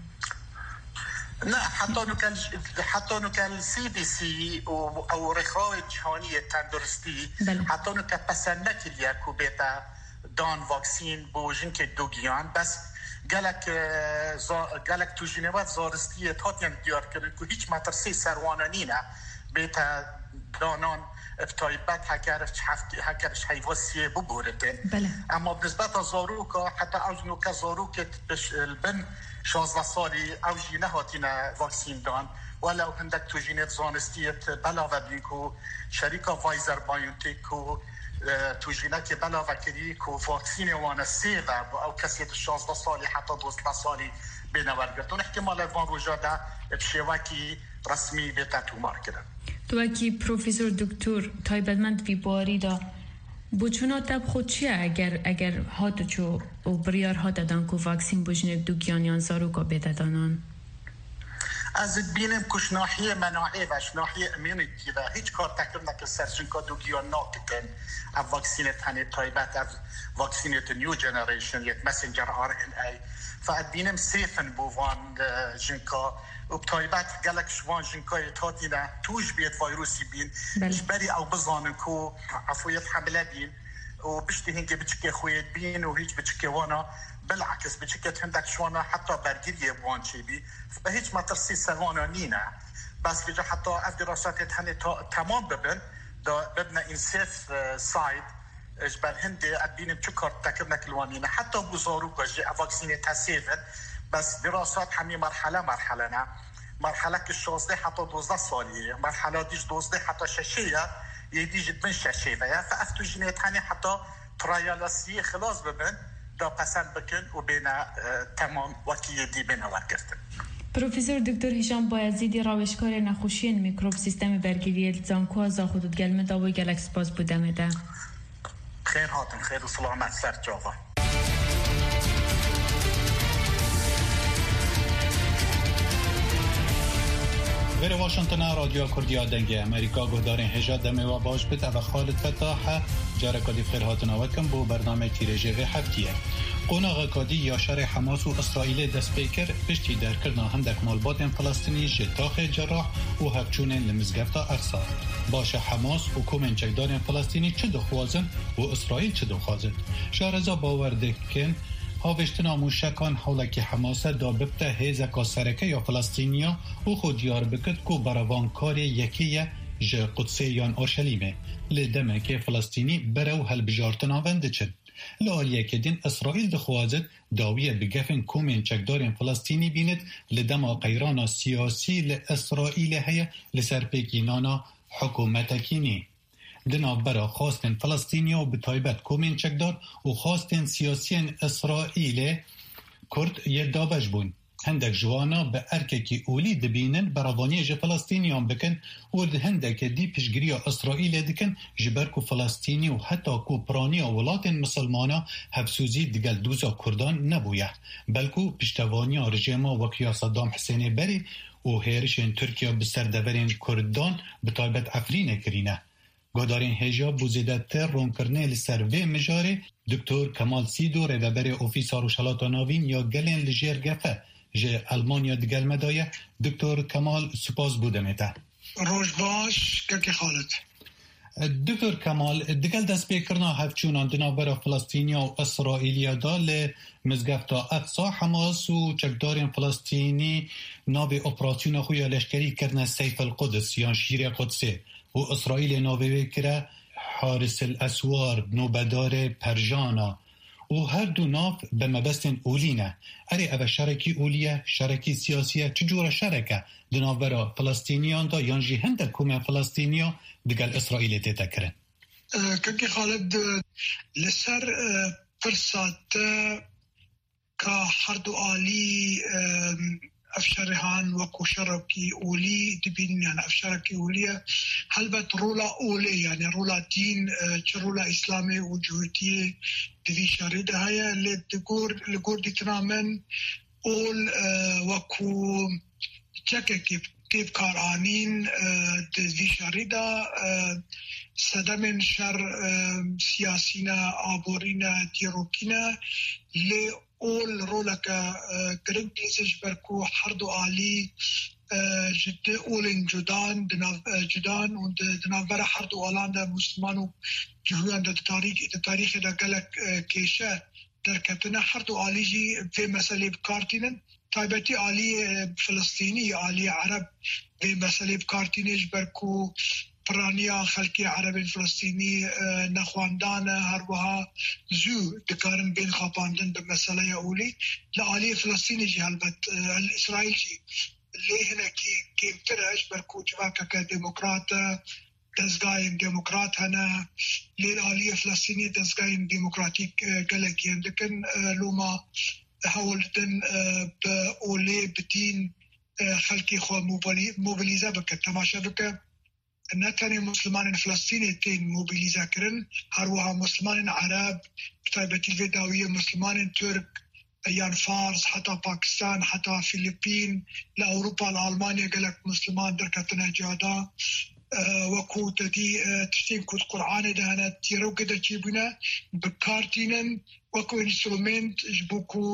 نه حتی نو کل حتی نو کل سی دی سی او او رخای جهانی تندرستی حتی نو که پسند نکلیه کو بیتا دان واکسین بوجن که دوگیان بس گلک گلک تو ژنو زارستی تاتیان دیار کرد که هیچ مترسی سروانانی نه بیتا دانان ابتایبت هکرش هفت هکرش حیواسی ببورده بله. اما بالنسبه زاروکا حتی اوج نوکا زاروک البن شانزده سالی اوجی نهاتینا واکسین دان ولو هندک تو ژنو زانستیت بلاو بینکو شریکا فایزر بایونتک و تو ژنو که بلاو کردی کو واکسین وان سه و او کسی شانزده سالی حتی دوازده سالی بینورگرتون احتمال وان روجادا بشواکی رسمی بیتا تو مارکدن تو اکی پروفیسور دکتر تایبتمند وی باری دا بچونا تب خود چیه اگر اگر هاتو چو او بریار ها دادن که واکسین بجنه دوگیانیان زاروکا بیتا دانان از بینم کش ناحیه مناعی وش ناحیه امینیتی و هیچ کار تکرم نکل سرچنکا دوگیان ناکتن او واکسینت هنه تایبت او واکسینت نیو جنریشن یک مسنجر آر ان ای فعد بینم سیفن بوان جنکا و بطایبت گلک شوان جنکای تاتینا توش بید ویروسی بین جبری او بزانن کو عفویت حمله بین و بشتی هنگی بچکه خویت بین و هیچ بچکه وانا بالعكس بچکه هندک شوانا حتی برگیری بوان چی بی فهیچ مترسی سوانا نینا بس که حتی اف دراسات هنه تمام ببن دا ببنا انسيف سايد اجبر هندي ابينم تشكر تكرنا كلوانينا حتى بوزاروكا جي افاكسيني تاسيفن بس دراسات حمي مرحله مرحله مرحله الشوزده حتى دوزده ساليه مرحله ديش دوزده حتى ششيه يدي جد ششيه فافتو جينيت هاني حتى ترايالاسي خلاص ببن دا پسند بکن و بین تمام وکی دی بین ورکرتن. پروفیسور دکتر هشام بایزیدی روشکار نخوشی میکروب سیستم برگیری زانکو از خودت گلمه دا و گلکس باز بودمه ده. خیر هاتن خیر و سلامت سر جاوا. غیر واشنطن رادیو کردیا دنگ امریکا گهدارین هجاد دمه و باش بده و خالد فتاح جارکادی خیر هاتن آوکم بو برنامه تیرجه و هفتیه قوناغ کادی یا شر حماس و اسرائیل دست پیکر پشتی در کردن هندک مالبات فلسطینی جتاخ جراح و هفچون لمزگفتا اقصا باشه حماس و کومنچکدار فلسطینی چه دخوازن و اسرائیل چه دخوازن شارزا باورده کن هاوشتنا موشکان حوله که حماسه دا ببته هیزکا سرکه یا فلسطینیا و خود دیار بکد که براوانکار یکیه جه قدسه یان اورشلیمه لدمه که فلسطینی برو هل بجارتنا ونده چد لآلیه که دین اسرائیل دخوازد داویه بگفن کومین چکدارین فلسطینی بیند لدما قیرانا سیاسی لاسرائیل هیا لسرپیکینانا حکومتکینی دنا برا خواستن فلسطینیا و بطایبت کومین چکدار و خواستن سیاسیین اسرائیل کرد یه دابش بون هندک جوانا به ارککی اولی دبینن براوانی جه فلسطینیان بکن و هندک دی پیشگیری اسرائیل دکن جبرکو فلسطینی و حتی کو پرانی ولات مسلمانا هفسوزی دگل دوزا کردان نبویه بلکو پشتوانی رژیما وکیا صدام حسین بری و هیرشن ترکیه بسر دورین کردان بطایبت افرین کرینه گودارین هجا بوزیده تر رون کرنه لسر وی مجاره دکتر کمال سیدو ریوبر اوفیس آروشالات ناوین یا گلین لجیر گفه جه المانیا دگل مدایه دکتر کمال سپاس بودمه روش باش که خالد دکتر کمال دگل دست بیکرنا هفچونان دنابرا فلسطینیا و اسرائیلیا دال مزگفتا اقصا حماس و چکدارین فلسطینی ناوی اپراسیون خویا لشکری کرنه سیف القدس یا شیر قدسه و اسرائیل ناوی کرده حارس الاسوار نوبدار پرژانا و هر دو ناف به مبستن اولینه اری او شرکی اولیه شرکی سیاسیه چجور شرکه دنابرا فلسطینیان دا یانجی هنده کومه فلسطینیا دگل اسرائیل تیتا کرن که خالد لسر فرصت که هر دو آلی افشارهان وكو شركي اولي دبين يعني افشاركي اوليه هلبت رولا اولي يعني رولا دين رولا اسلامي وجهتي دي شريده هي اللي تقول لقول دي تنامن اول وكو تشكك كيف كارانين دزي شريدا صدمن شر سياسينا عبورينا ديروكينا لأول رولك قرنجيزش بركو حردو آلي جد أولين جدان جدان ودنافر حردو آلان مسلمانو جهوان دا تاريخ تاريخ دا قلق كيشا دركتنا حردو آلي جي في مسألة بكارتينن تایبەتی عالی فلسطینی عالی عرب به مسئله بکارتینش برکو پرانیا خلکی عرب فلسطینی نخواندان هر وها زو دکارن بین خاپاندن به مسئله اولی لعالی فلسطینی جی هلبت الاسرائیل جی لیه هنکی کمترش برکو جواکا که دموکرات دزگاین دموکرات هنه لیل عالی فلسطینی دزگاین دموکراتیک گلکی دکن لوما هولدن بأولي بدين خلقي خو موبيليزا بك تماشا بك نتاني مسلمان فلسطيني تين موبيليزا كرن هروها مسلمان عرب بتايبتي الفيداوية مسلمان ترك يعني فارس حتى باكستان حتى فلبين لأوروبا لألمانيا قالك مسلمان دركتنا جادا وكو تدي تشتين كود قرآن دهنا تيرو كده تجيبنا بكارتينن وكو انسترومنت جبوكو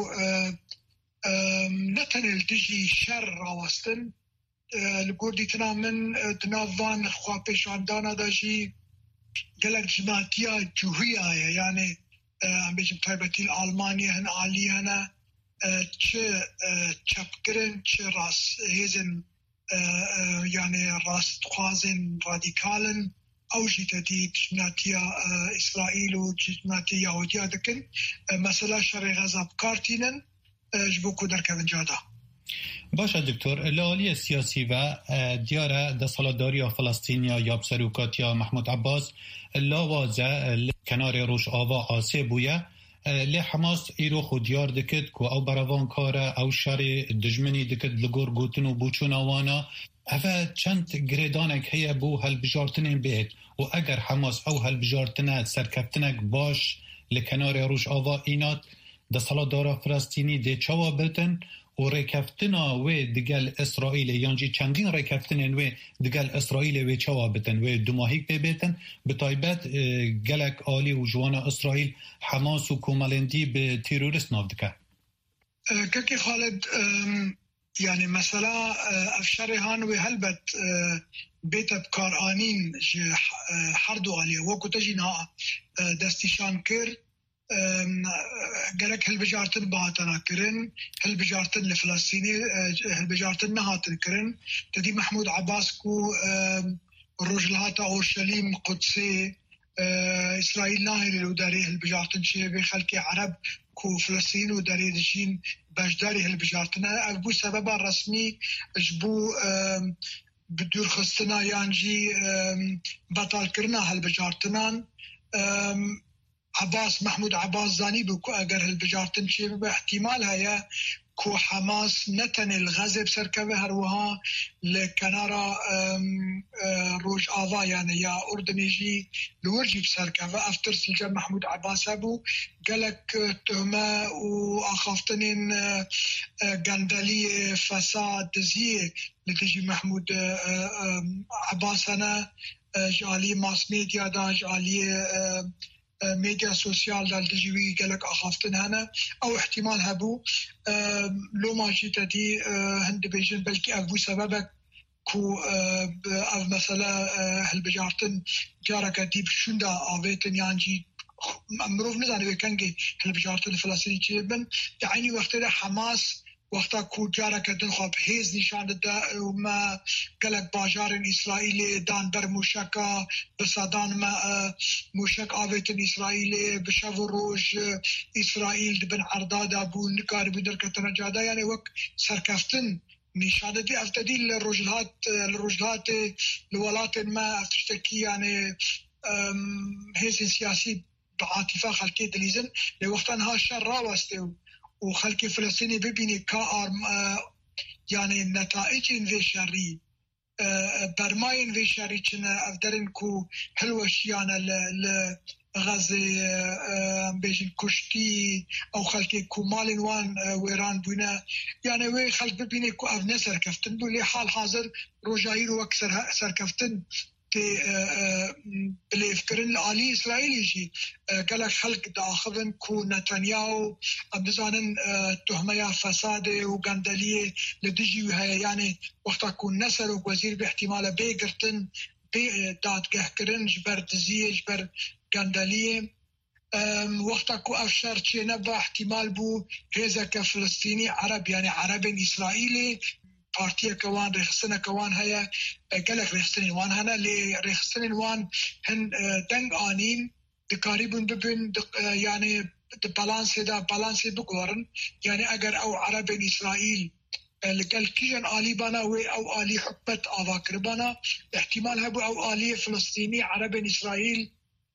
نتنل تجي شر راوستن لقردي تنا من تنافان خواه پیشاندانا دا جي قلق جماعتيا جوهية يعني بيجم طيبتي الألمانيا هن عالية هنا چه چپکرن چه راس هزن يعني راست خوازن راديكالن او جديد جناتيا اسرائيل وجناتيا يهوديا دكن مثلا شرع غزة بكارتينن جبوكو دركن جادا باشه دکتر لالی سیاسی و دیاره دستالداری فلسطینیا یا بسروکاتیا محمود عباس لاوازه کنار روش آوا آسه بویه لی حماس ایرو خود دیار دکت که او براوان کاره او شر دجمنی دکت لگور گوتن و بوچون آوانا اوه چند گریدانک هیا بو هل بجارتنین بید و اگر حماس او هل بجارتنه سرکفتنک باش لکنار روش آوا اینات دستالدارا فلسطینی دی چاوا بلتن و ریکفتنا و دگل اسرائیل یانجی چندین ریکفتنین و دگل اسرائیل و چوا بتن و دماهیک ببیتن به طایبت گلک آلی و جوانا اسرائیل حماس و کومالندی به تیروریست ناف دکه كاكي خالد يعني مثلا افشارهان وهلبت بيت بكار آنين حردو عليه وكو تجينا دستيشان كر قالك هالبجارتن بعتنا كرن هالبجارتن لفلسطيني هالبجارتن نهاتن كرن تدي محمود عباس كو الرجلات اورشليم قدسي اسرائيل ناهي لوداري هالبجارتن شي بخلكي عرب كو فلسطين وداري دشين باجداري هالبجارتن ابو سبب الرسمي جبو بدور خستنا يانجي بطل كرنا هالبجارتنان عباس محمود عباس زاني بكو اگر هالبجارتن شي باحتمال هيا كو حماس نتن الغزب سركبه هروها لكنارا روج آوا يعني يا أردنيجي لورجي بسركبه افتر سلجا محمود عباس ابو قالك تهمة واخافتنين قندلي فساد دزيه لتجي محمود عباس انا جالي ماس ميديا دا جالي ميديا سوسيال دال تجوي قالك اخافتن هنا او احتمال هبو لو ما جيت دي هند بيجن بلكي ابو سببك كو او مثلا هالبجارتن جارك دي بشوندا اويتن يانجي مروف نزاني كانجي هالبجارتن الفلسطيني جيبن يعني وقت حماس وقتا کو جارا کردن خواب هیز نشان ده وما قلق باجار اسرائیلی دان بر موشکا بسادان ما موشک آویتن اسرائیلی بشو روش اسرائیل بن عرداد ابو نکار بدر کتنا جادا يعني وقت سرکفتن نشان ده افتدی لرجلات لرجلات لولات ما افتشتكي يعني هیز سیاسی بعاطفة خلقی دلیزن لوقتان ها شر راوسته وخلقي فلسطيني ببيني كارم يعني النتائج في شري برماين في شري كنا أفدرن كو هلوش يعني غزه بيجن كشتي او خلقي كومال وان ويران بنا يعني وي خلق ببيني كو افنا سركفتن بولي حال حاضر روجاير وكسر سركفتن تي بليفكرن العالي اسرائيلي جي قال خلق داخلن كو نتنياهو ابزانن تهمه فساد وغندليه لدجي هي يعني وقت كون نسر وزير باحتمال بيغرتن بي دادگاه کرن جبر دزیه جبر گندلیه وقتا کو افشار چه نبا احتمال بو هزا که فلسطینی عرب يعني عرب اسرائيلي پارتیا کوان رخصن کوان هيا قالك رخصن وان هنا لي رخصن وان هن دنگ آنين دقاربون ببن يعني بالانس دا بالانس بقورن يعني اگر او عرب اسرائيل لقال كيجن آلي بانا او آلي حكمت آذاكر بانا احتمال هبو او آلي فلسطيني عرب اسرائيل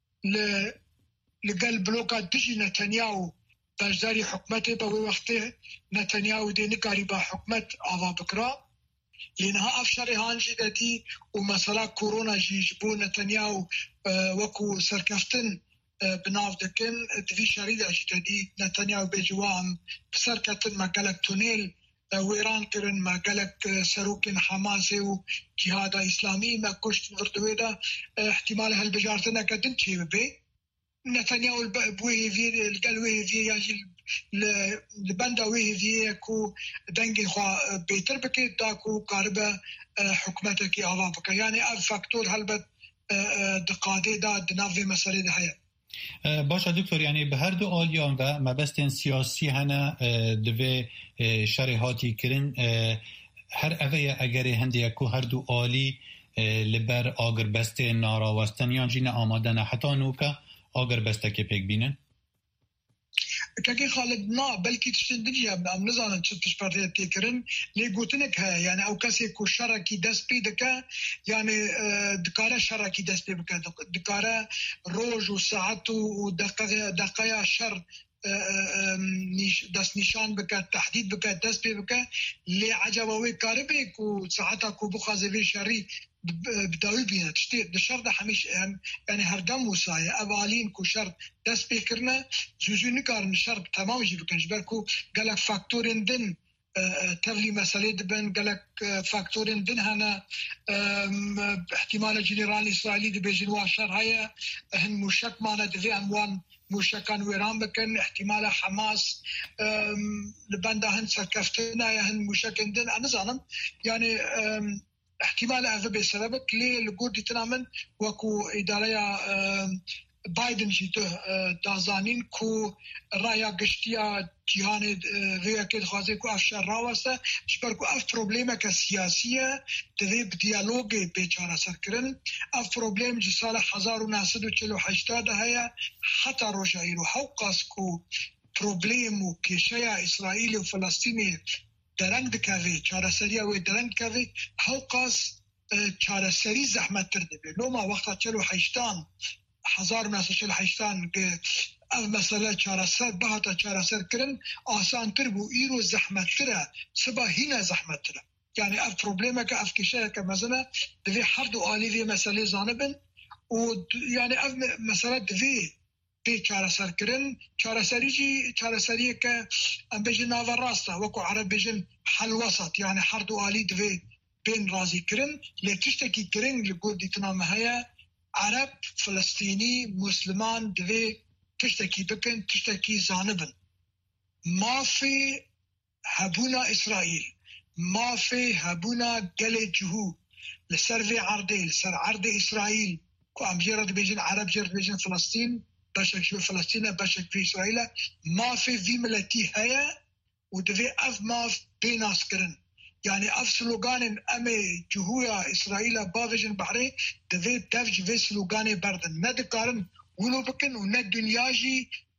لقال بلوكات تجي نتنياهو باجداري حكمته بوي وقته نتنياهو دي نكاري با حكمت آذا بكرا لانها افشاري هان جدتي ومسالا كورونا جيجبو نتنياهو وكو سركفتن بناف دكن دفي شريدة جدتي نتنياهو بجوام بسركتن ما قالك تونيل ويران كرن ما قالك سروكن حماسي وجهاد اسلامي ما كشت وردويدا احتمال هالبجارتنا كدن شي بي نتنياهو بوي في القلوي في يجي البندا وي في كو دنجي خوا بيتر بكي داكو قاربه حكمتك اضافك يعني اف فاكتور هلبت دقاده دا دنافي مساله ده هي باشه دکتر یعنی به هر دو آلیان و مبستن سیاسی هنه دوی شریحاتی کرن هر اوه اگر هنده یکو هر دو آلی لبر آگر بسته ناراوستن یا جین آمادن حتی نوکا آگر بسته که پیک بینن؟ كاكي خالد نا بلكي تشتندجي ام نزانن تشتش بارتي كرن لي قوتنك ها يعني او كاسي كو شركي دس بيدك يعني دكاره شركي دس بيدك دكاره روج وساعات ودقائق دقائق شر دس نشان بك تحديد بك دس بيدك لي عجبوي كاربك وساعتك وبخازي شري بداوي بينا تشتي دشر ده حميش يعني هردم وصايا أبالين كو شر دس بيكرنا زوجو نكارن شر تمام جي بكنش بركو قالك فاكتورين دن تغلي مسألة دبن قالك فاكتورين دن هنا احتمال جنرال إسرائيلي دي بيجنوا شر هيا هن مشك معنا دفي أموان مشكان ويران بكن احتمال حماس لبندا هن سركفتنا يا هن مشكن دن أنا زانم يعني احتمال هذا بسببك ليه لقود تنامن وكو إدارة بايدن جيته دازانين كو رايا قشتيا جهان غير كده خازي كو أفشار راوسة شبر كو أف بروبليمك السياسية تذيب ديالوغي بيچارة سركرن أف بروبليم جسالة حزار وناسد وچلو حشتاد هيا حتى روشايرو حوقاس كو بروبليم وكيشايا إسرائيلي وفلسطيني درنگ دکاوی چارەسەری ئەوەی درنگ دکاوی هەوقاس چارەسەری زەحمەتتر دەبێت لۆما وەختا چل و حەیشتان هەزار و نۆسەد و چل و حەیشتان ئەو مەسەلە چارەسەر بەهاتە چارەسەرکردن ئاسانتر بوو ئیرۆ زەحمەتترە سبا هینە زەحمەتترە یعنی ئەو پرۆبلێمەکە ئەف کێشەیەکە مەزنە دەبێ هەردوو ئالی vê مەسەلەی زانبن و یعنی ئەو مەسەلە دەبێ بي چارەسەر کرن چارەسەریجی چارەسەریەکە ئەم بێژن ناوە ڕاستە وەکو عەرەب بێژن حەل وەسەط یعنی هەردوو ئالی دەبێ بێن ڕازی کرن لێ تشتێکی گرنگ لە گۆ دیتنامە هەیە عەرەب فلەستینی موسڵمان دەبێ تشتێکی بکەن تشتێکی زانبن مافێ هەبوونا ئیسرائیل مافێ هەبوونا گەلێ جوهو لەسەر vê عەردێ لەسەر عەردێ ئیسرائیل کو ئەم ژێرە دەبێژن عەرەب ژێر دەبێژن فلەستین باشك في فلسطين باشك في إسرائيل ما في في ملتي هيا ودفي أف ما بين عسكرين يعني أف سلوغان أمي جهوية إسرائيل بافجن بحري دفي تفج في سلوغان بردن ندكارن ولو بكن وند دنياجي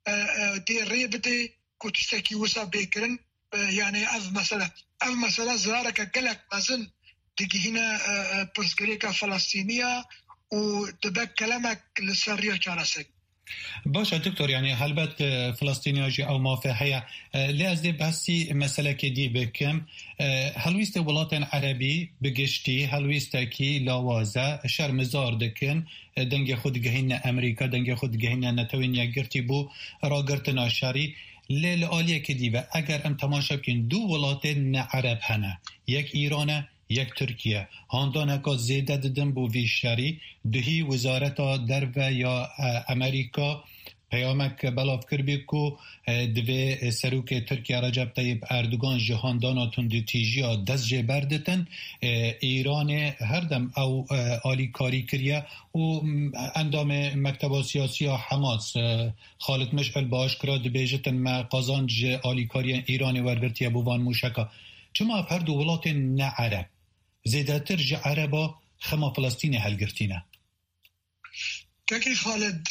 دي ريبتي كتشتكي وسا بيكرن يعني أف مسألة أف مسألة زرارك قلق مازن تجي هنا برسكريكا فلسطينية ودبك كلامك للسرية جارسك باشه دکتور، يعني هلبت فلسطینیاجی او مافحه لازم بحثی مسئله که دی بکم هلویست ولاتن عربی بگشتی هلویست کی لاوازه شرمزار دکن دنگ خود گهین امریکا دنگ خود گهین نتوین یگرتی بو راگرتنا شری لیل آلیه که دی و اگر ام تماشا بکن دو ولاتن عرب هنه، یک ایرانه یک ترکیه هاندانه که زیده دادن بو وی شری دهی وزارت درو یا امریکا پیامک بلاف کربی کو دوی سروک ترکیه رجب طیب اردوگان جهاندانا تندی تیجیا دست جه بردتن ایران هر دم او آلی کاری کریا و اندام مکتب سیاسی حماس خالد مشعل باش کرا دبیجتن ما قازان جه آلی کاری ایران ورگرتی بوان موشکا چما هر دو ولات نه عرب زیده تر جه عربا خما فلسطین هلگرتینه كاكي خالد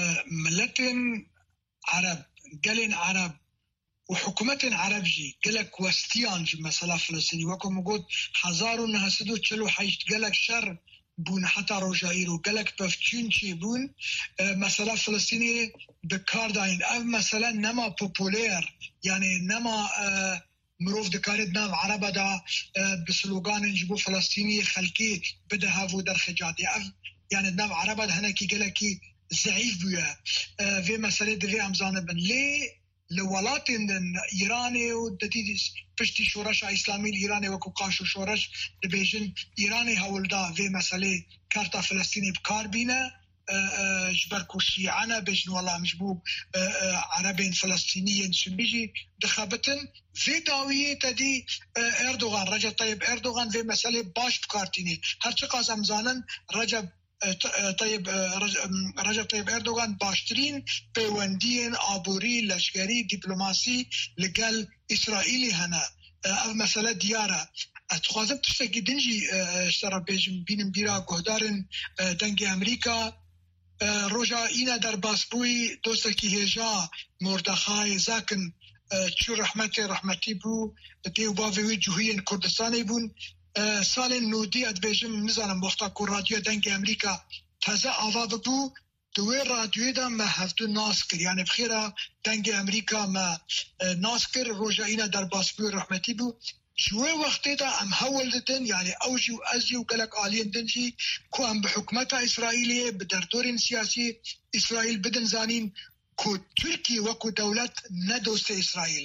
ملتن عرب قالين عرب وحكومتن عرب جي قالك وستيان جي مثلا فلسطيني وكم موجود حزارو نهسدو تشلو حيشت قالك شر بون حتى روجايرو قالك بفتشين شي بون مثلا فلسطيني بكار داين او مثلا نما بوبولير يعني نما مروف دكارد نام عربة دا بسلوغان نجيبو فلسطيني خلقي بدا هافو در خجاتي او يعني نام عربة هنا كي قال كي ضعيف بيا في مسألة دري أمزان بن ليه لولاتن إيراني ودتيدس بشتي شورش إسلامي الإيراني وكوكاشو شورش دبيجن إيراني هولدا في مسألة كارتا فلسطيني بكار بينا جبركو شيعنا بيجن والله مجبوب عربين فلسطينيين سنبيجي دخابتن في داوية تدي أردوغان رجب طيب أردوغان في مسألة باش بكارتيني هرچه قاس أمزانا رجب طيب رجب طيب اردوغان باشترين پیوندین آبوری لشکری دیپلماسی لگل اسرائیلی هنا او مسئله دیاره اتخوازم تشتاقی دنجی اشترا بیجم بینم بیرا گهدارن دنگ امریکا روژا اینا در باسبوی دوستکی هجا مردخای زاکن چو رحمتی رحمتی بو دیو باوی جوهین کردستانی بون سال نودی ادبیجم نزانم وقتا که رادیو دنگ امریکا تازه آوا ببو دوی رادیوی دا ما هفتو ناس کر یعنی بخیره دنگ امریکا ما ناس کر روژا اینا در باسبوی رحمتی بو جوی وقتی دا ام هول دتن یعنی اوجی و ازی و گلک آلین دنجی که ام بحکومت اسرائیلی بدردور سیاسی اسرائیل بدن زانین که ترکی وکو دولت ندوست اسرائیل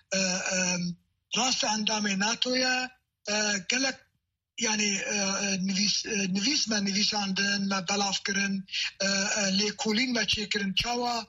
راست اندام ناتویا گلک یعنی نویس نویس ما نویساندن ما بلاف کرن لیکولین ما چه کرن چاوا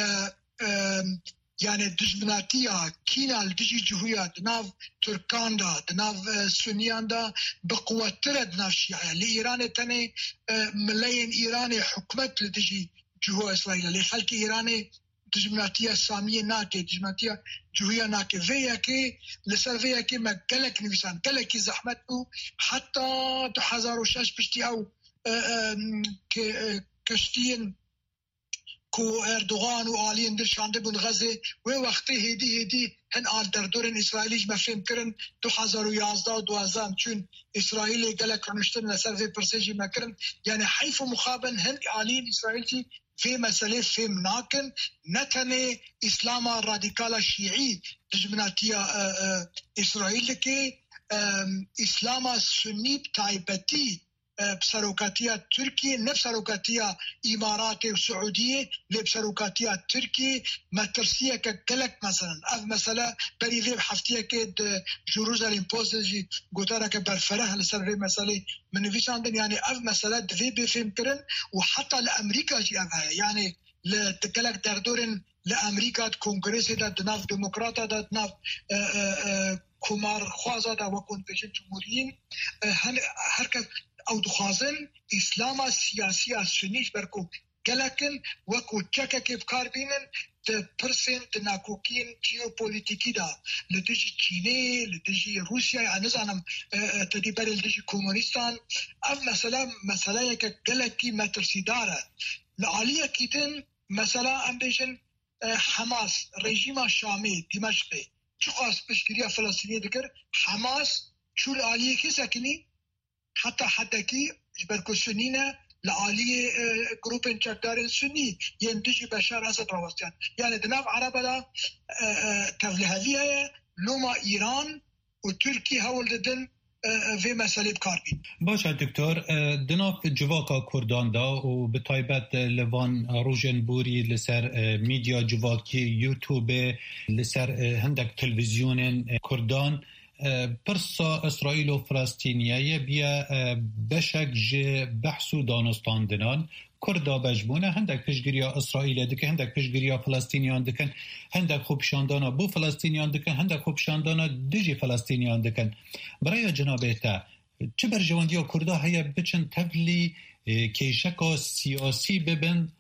یعنی دجمناتیا کینال دجی جهویا دناف ترکان دا دناف سنیان دا بقوتر دناف شیعه لی ایران تنه ملاین ایران حکمت لدجی جهو اسرائیل لی خلق ایران دجمناتیا سامیه ناکه دجمناتیا جویا ناکه ویا که لسر ویا که ما گلک نویسان گلکی زحمت او حتی دو هزار و شش پشتی او که کشتین کو اردوغان و آلین در شانده بون غزه و وقتی هیدی هیدی هن آل در دورن اسرائیلیش مفهم کرن دو هزار و یازده و دوازده چون اسرائیلی گلک رنشتن لسر وی پرسیجی مکرن یعنی حیف و مخابن هن آلین اسرائیلی في مسألة فهم ناكن نتني إسلام راديكال شيعي دجمناتيا إسرائيل كي إسلام سني بتايبتي بسروكاتيا تركيا نفس سروكاتيا إمارات وسعودية لبسروكاتيا تركيا ما ترسيا ككلك مثلا أف مثلا بريفيب حفتيا كد جروزاليم بوزجي قطارة كبرفرها لسر مسألة من فيساندن يعني أف مثلا دفي بفهم كرن وحتى لأمريكا جي أفها يعني لتكلك دردورن لأمريكا كونغرس دا دناف ديمقراطا دا دناف كمار خوازا دا وكون بيجن جمهوريين هركز او دخوازن اسلام سیاسی سنیش برکو گلکن وکو چکه که بکار بینن ده پرسن ده ناکوکین جیوپولیتیکی دا لدجی چینه لدجی روسیا انزانم تدی بر لدجی کمونیستان او مثلا مثلا یک گلکی مترسی داره لعالیه کیتن مثلا ام بیشن حماس رژیم شامی دمشقی چو خواست بشگیری فلسطینی دکر حماس چو لعالیه که سکنی حتى حتى كي جبركو سنينة لعالی گروپ چکدار سنی ينتجي بشار اسد راوستان يعني دناف عربه دا تفلهذيه لوما ايران وتركي هول ددن في مسئله بکار بین. باشه دکتر دناف جواکا کردان دا و به تایبت لوان روژن بوری لسر میدیا جواکی یوتیوب لسر هندک تلویزیون کردان پرسا اسرائیل و فلسطینیه بیا بشک جه بحث و دانستان دنان کردا بجبونه هندک پشگیریا اسرائیل دکن هندک پشگیریا فلسطینیان دکن هندک خوب شاندانا بو فلسطینیان دکن هندک خوب شاندانا دیجی فلسطینیان دکن برای جناب تا چه برجواندیا کردا هیا بچن تبلی کیشکا سیاسی ببن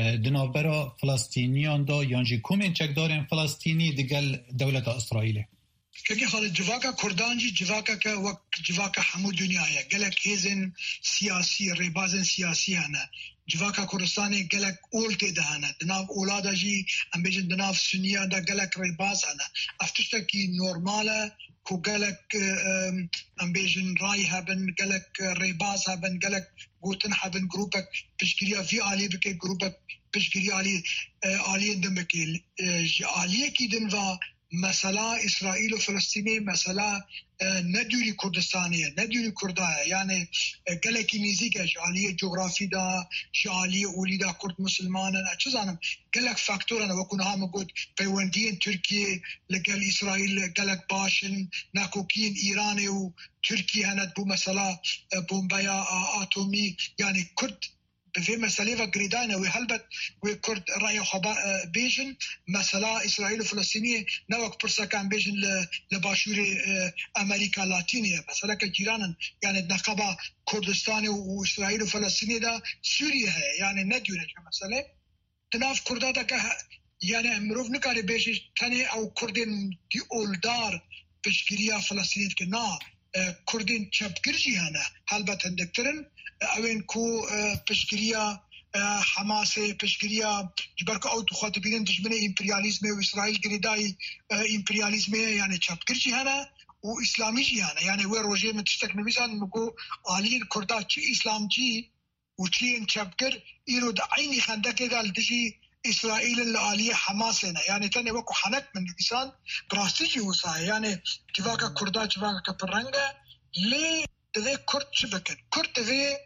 دنابرا فلسطینیان دا یانجی کومین چکدارن فلسطینی دگل دولت اسرائیل كي خالد جواكا كردانجي جواكا كا وك جواكا حمو دنيايا قالك هيزن سياسي ريبازن سياسي هنا جواكا كردستاني قالك اولتي ده هنا دناف اولادا جي ام بيجن دناف سنيا ده قالك ريباز هنا افتشتكي نورمالا كو قالك ام بيجن راي هابن قالك ريباز هابن قالك قوتن هابن جروبك بشكريا في علي بكي جروبك بشكريا علي علي اندمكي علي كي دنفا مسئله اسرائیل و فلسطینی مسئله ندیوری کردستانیه ندیوری کردایه یعنی گلکی نزدیکه جعالی جغرافی دا جعالی اولی دا کرد مسلمانن چه زنم گلک فاکتورن وکونه هم گود پیوندین ترکیه لگل اسرائیل گلک باشن ناکوکین ایران و ترکیه هند بو مسئله بومبایا آتومی یعنی کرد في مسألة وقريدانة وهلبت وكرد رأي خبا بيجن مسألة إسرائيل وفلسطينية نوك برسا كان بيجن لباشور أمريكا اللاتينية مسألة كجيرانا يعني نقبة كردستان وإسرائيل وفلسطينية دا سوريا هي يعني نديونة مسألة تناف كرداتا كه يعني مروف نكاري بيجن تاني أو كردين دي أولدار بشكريا فلسطينية كنا كردين چبگرجي هنا هلبت هندكترن اوين كو پشگريا حماس پشگريا جبرك او تخاطبين دجمنه امبرياليزم واسرائيل قريداي امبرياليزم يعني چبگرجي هنا واسلاميجي هنا يعني وين روجي متشتك نبيسان مكو آلين كردا چي اسلامجي وچي چبگر ايرو دا عيني خندك قال دجي اسرائيل الآلية حماس هنا يعني تاني وكو حنك من نبيسان براستيجي وصايا يعني جواكا كردا جواكا كبرنگا ليه دوی کرد چه بکن؟ کرد دوی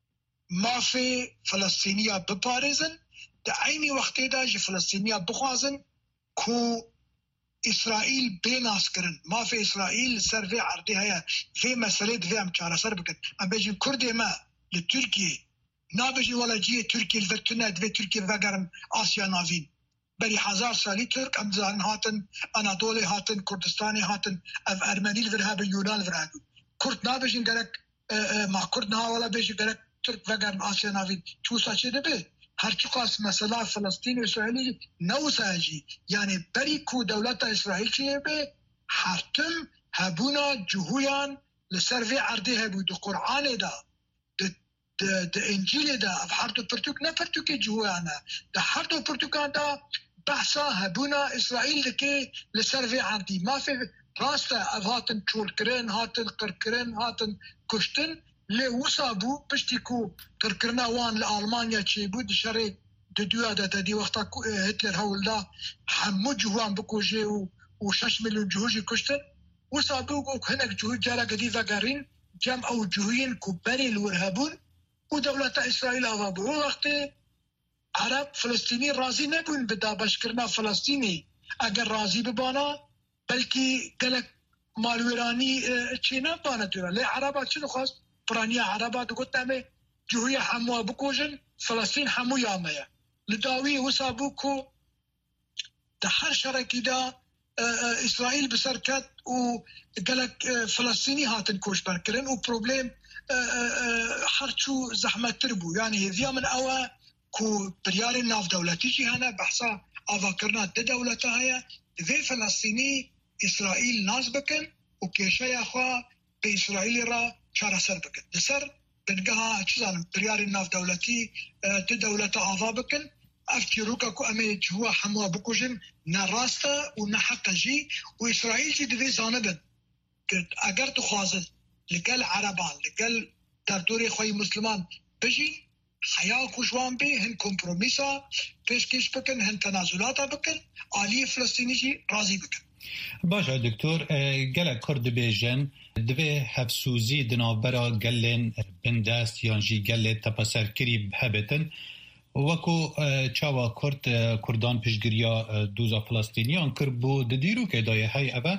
مافی فلسطینیا بپارزن در عینی وقتی دا جی فلسطینیا بخوازن کو اسرائیل بیناس کرن مافی اسرائیل سر وی عرضی هیا وی مسئله دوی هم چاره سر بکن ام بیجی کرد ما لترکیه نابجی ولا جی ترکیه الوقتنا دوی ترکیه وگرن آسیا ناوین بری هزار سالی ترک ام زان هاتن انادولی هاتن کردستانی هاتن اف ارمنی الورهاب یونان الورهاب کرد نابجین گرک ما کرد نه ولا بیش گرک ترک وگرن آسیا ناوید چوسا چه دبه هرچی قاس مسئله فلسطین و اسرائیلی نوساجی یعنی بری کو دولت اسرائیل چه به حتم هبونا جهویان لسروی عرضی هبود قرآن دا د انجیل دا هر دو پرتوک نه پرتوک جهویانه د هر دو پرتوکان دا بحثا هبونا اسرائیل که لسروی عرضی ما فی راسته هاتن چول کرن هاتن قر کرن هاتن کشتن لی وصابو پشتی کو قر کرنا وان لآلمانیا چی بود شری ددویا دا دی وقتا هتلر هول دا همو جهوان بکوژه و و شش میلیون جهوجی کشتن وصابو کو هنک جهو جارا قدی وگرین جمع او جهوین کو بری الورهبون و دولت اسرائیل آوابو وقت عرب فلسطینی راضی نبون بدا بشکرنا فلسطینی اگر راضی ببانا بلکه گلک مالویرانی چی نبانه دوره لی عربا چی نخواست پرانیا عربا دو گتنامه جهوی همو بکوژن فلسطین همو یامه لداوی وصابو کو ده هر شرکی دا اسرائیل بسر کد و گلک فلسطینی هاتن کوش برکرن و پروبلیم هرچو زحمت تر بو یعنی هذیا من اوه کو بریار ناف دولتی چی هنه بحثا آوا کرنا ده دولتا هیا ده فلسطینی اسرائیل ناز بکن و کیشه اخوا به اسرائیل را چاره سر بکن لسر بنگاه چیزانم بریار ناف دولتی ده دولتا آوا بکن افتی روکا کو امی جوا حموا بکوشن نه راستا و نه حقا جی و اسرائیل چی دوی زانه بن که اگر تو خوازد لگل عربان لگل در دوری خواهی مسلمان بجین حیا خوشوان به هن کمپرومیسا پیشکش بکن هن تنازلاتا بکن آلی فلسطینی جی راضی بکن. باشه دکتر گله کرد بیجن دوی حفسوزی دنابرا گلن بندست یانجی گله تپسر کری هبتن وکو چاوا کرد کردان پیشگیریا دوزا فلسطینیان کرد بو دیرو که دایه های اوه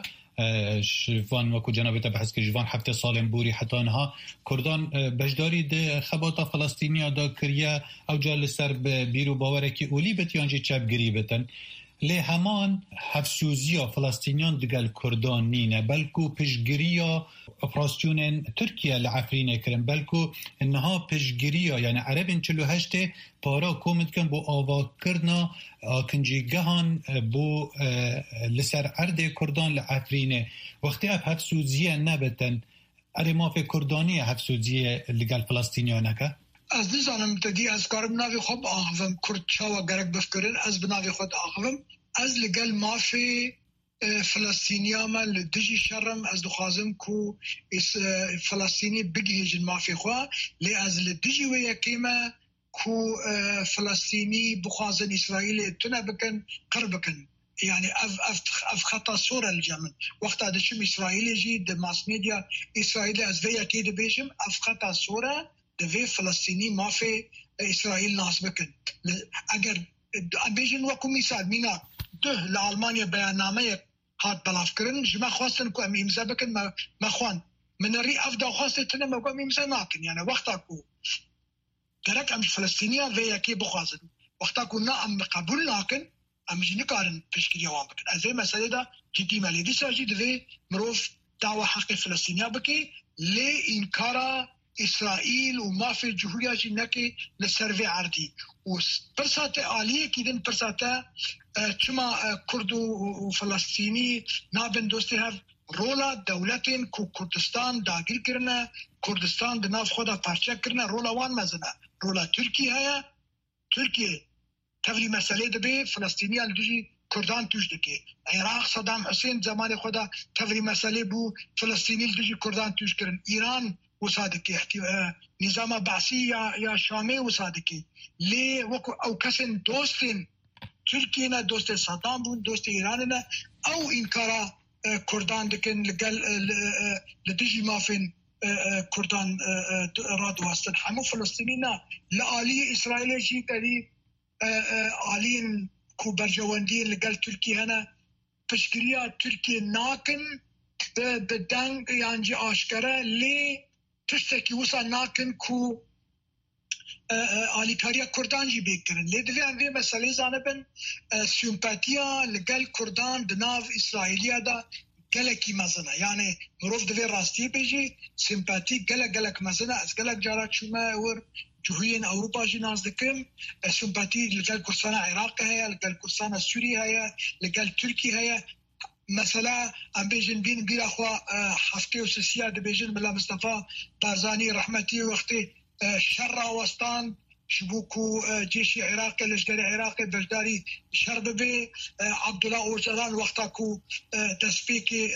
جوان وکو جنابتا بحث که جوان هفته سالن بوری حتی انها کردان بجداری ده خباتا فلسطینیا دا کریا او جال سر بیرو باوره که اولی بت یانجی چپ گری بتن لی همان حفسوزیا فلسطینیان دگل کردان نینه بلکو پشگیریا اپراسیون ترکیه لعفرینه کرن بلکو انها پشگیریا یعنی عربین چلو هشته پارا کومد کن بو آوا کرنا آکنجی گهان بو لسر ارده کردان لعفرینه وقتی اف حفسوزیه نبتن اره مافه کردانی حفسوزیه لگل فلسطینیانه که؟ از نزانم تدی از کارم ناوی خوب آغوم کرد چاوا گرک بفکرن از بناوی خود آغوم از لگل مافی فلسطینیا ما لدجی شرم از دخوازم کو فلسطینی بگیجن مافی خواه لی از لدجی و یکیمه کو فلسطینی بخوازن اسرائیل تنه بکن قر بکن يعني اف اف اف خطا صوره الجمن وقت هذا شم اسرائيلي جي د ماس ميديا اسرائيلي از ويا كده بيجم اف خطا صوره دوی فلسطینی مافی اسرائیل ناس بکن اگر بیشن وکو مثال مینا ده لآلمانیا بیاننامه هات بلاف کرن جمع خواستن کو ام امضا بکن ما خوان من ری افدا خواستن ما کو امضا ناکن یعنی وقتا کو درک ام فلسطینیا ویا کی بخوازن وقتا کو نا ام قبول ناکن ام جنکارن تشکیل یوام بکن از این مسئله دا جدی مالی دی ساجی دوی مروف دعوه حق فلسطینیا بکی لی انکارا اسرائیل و مافی جهوریا جی نکی لسروی عردی و پرسات آلیه که دن پرسات چما کرد و فلسطینی نابن دوستی هف رولا دولتین که کردستان داگیر کرنه کردستان دناف خدا پارچه کرنه رولا وان مزنه رولا ترکی هیا ترکی تفلی مسئله دبی فلسطینی الدوجی کردان توش دکی عراق صدام حسین زمان خدا تفلی مسئله بو فلسطینی الدوجی کردان توش کرن ایران وصادقي نظام بعثي يا يا شامي وصادقي ليه وكو او كسن دوستين تركينا دوست صدام بون دوست ايراننا او انكارا كردان دكن لقال لدجي مافن كردان راد واسطن حمو فلسطينينا لآلي اسرائيل جي تري آلين كو برجواندين لقال تركي هنا تشكيليات تركي ناكن بدنگ یانجی آشکره لی تشتکی وسا ناکن کو آلیکاریا کردان جی بیکرن لی دوی انوی مسئله زانبن سیمپاتیا لگل کردان دناو اسرائیلیا دا گلکی مزنه یعنی مروف دوی راستی بیجی سیمپاتی گلک گلک مزنه از گلک جارات شما ور جهوین اوروپا جی نازدکم سیمپاتی لگل کردستان عراق هیا لگل کردستان سوری هیا لگل ترکی هیا مثلا ام بیجن بین بیرا خوا هفته و سسیه ده بیجن ملا مصطفى بارزانی رحمتی وقتی شر وستان شبوكو جيش عراقي لشكر عراقي بجداري شرب بي عبدالله أورجلان وقتاكو دسبيكي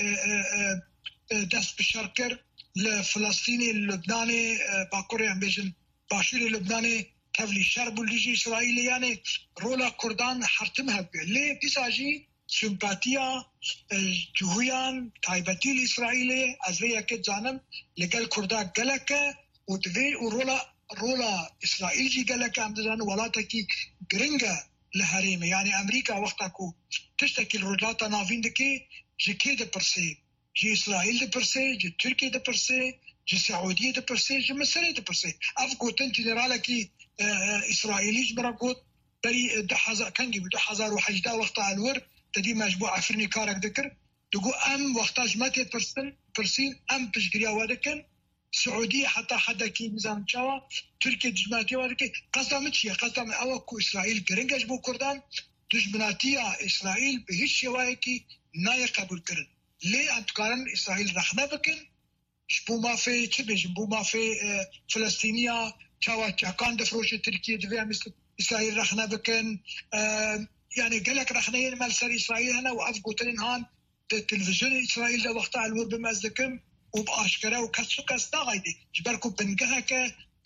دس بشركر لفلسطيني اللبناني باكوري عم بيجن باشوري اللبناني كفلي شربو لجي إسرائيلي يعني رولا كردان حرتمها بي ليه تساجي سمپاتیا جوهیان تایبتی الاسرائیلی از وی اکد جانم لگل کردا گلکه و دوی و رولا رولا اسرائیل جی گلکه هم دزان ولاتا کی گرنگه لحریمه یعنی امریکا وقتا کو تشتکی رولاتا ناوین دکی جی که ده پرسه جی اسرائیل ده پرسه جی ترکیه ده پرسه جی سعودیه ده پرسه جی مصر ده پرسه اف گوتن جنرالا کی اسرائیلی جمرا گوت بری ده حزار کنگی ده حزار و حجده وقتا الور تدي مجموعة فرني كارك ذكر تقول أم وقتاج ماتي برسن برسين أم بشجريا ودكن سعودية حتى حدا كي نظام شوا تركيا دجماتي ودكن قسم تشي قسم أوكو إسرائيل كرنجش بو كردان دجمناتية إسرائيل بهش شوايكي ناي قبول كرن ليه أنت قارن إسرائيل رحنا بكن شبو ما في تبج بو ما في فلسطينية شوا كان دفروش تركيا دفيا مثل إسرائيل رحنا بكن يعني قال لك رحنا مال سر إسرائيل هنا وأفقوا تلين هان تلفزيون إسرائيل ده وقت على الور بمزدكم وبأشكره وكسو كستا غايدي جبركم بنجها ك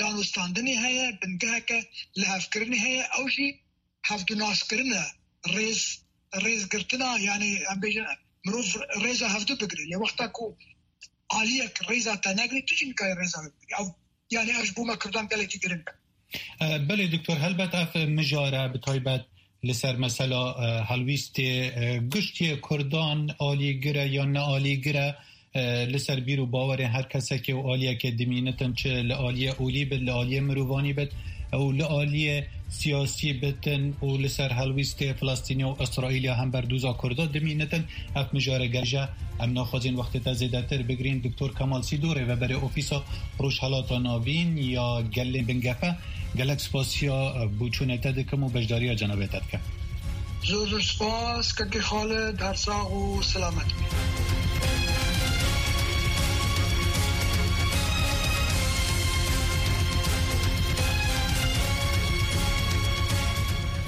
دانستاندنی هەیە بنگاکە لە هەفکردنی هەیە ئەوژی هەفتوناسکردنە ڕێز ڕێزگرتنە یعنی ئەمبێژن مرۆڤ ڕێزە هەفتوو بگرێت لە وەختا کو ئالیەک ڕێزە تا نەگرێت توچین کای ڕێزە بگرێت ئەو یعنی ئەش بوومە کردان گەلێکی گرنگە. بله دکتۆر هەلبەت ئەف مژارە بتایبەت لسر مثلا هلویست گشتی کردان آلی گره یا نه آلی گره لسر بیرو باور هر کسی که آلیه که دمینتن چه لآلیه اولی بد لآلیه مروانی بد او لآلیه سیاسی بدن و لسر هلویست فلسطینی و اسرائیلی هم بر دوزا کرده دمینتن اف مجاره گرجه ام ناخوازین وقتی تا زیده تر بگرین دکتور کمال سیدوره و برای اوفیسا روش حالات ناوین یا گلی بنگفه گلک سپاسیا بوچونه تدکم و بجداری جنابه تدکم زور سپاس که خالد هر ساغ و سلامت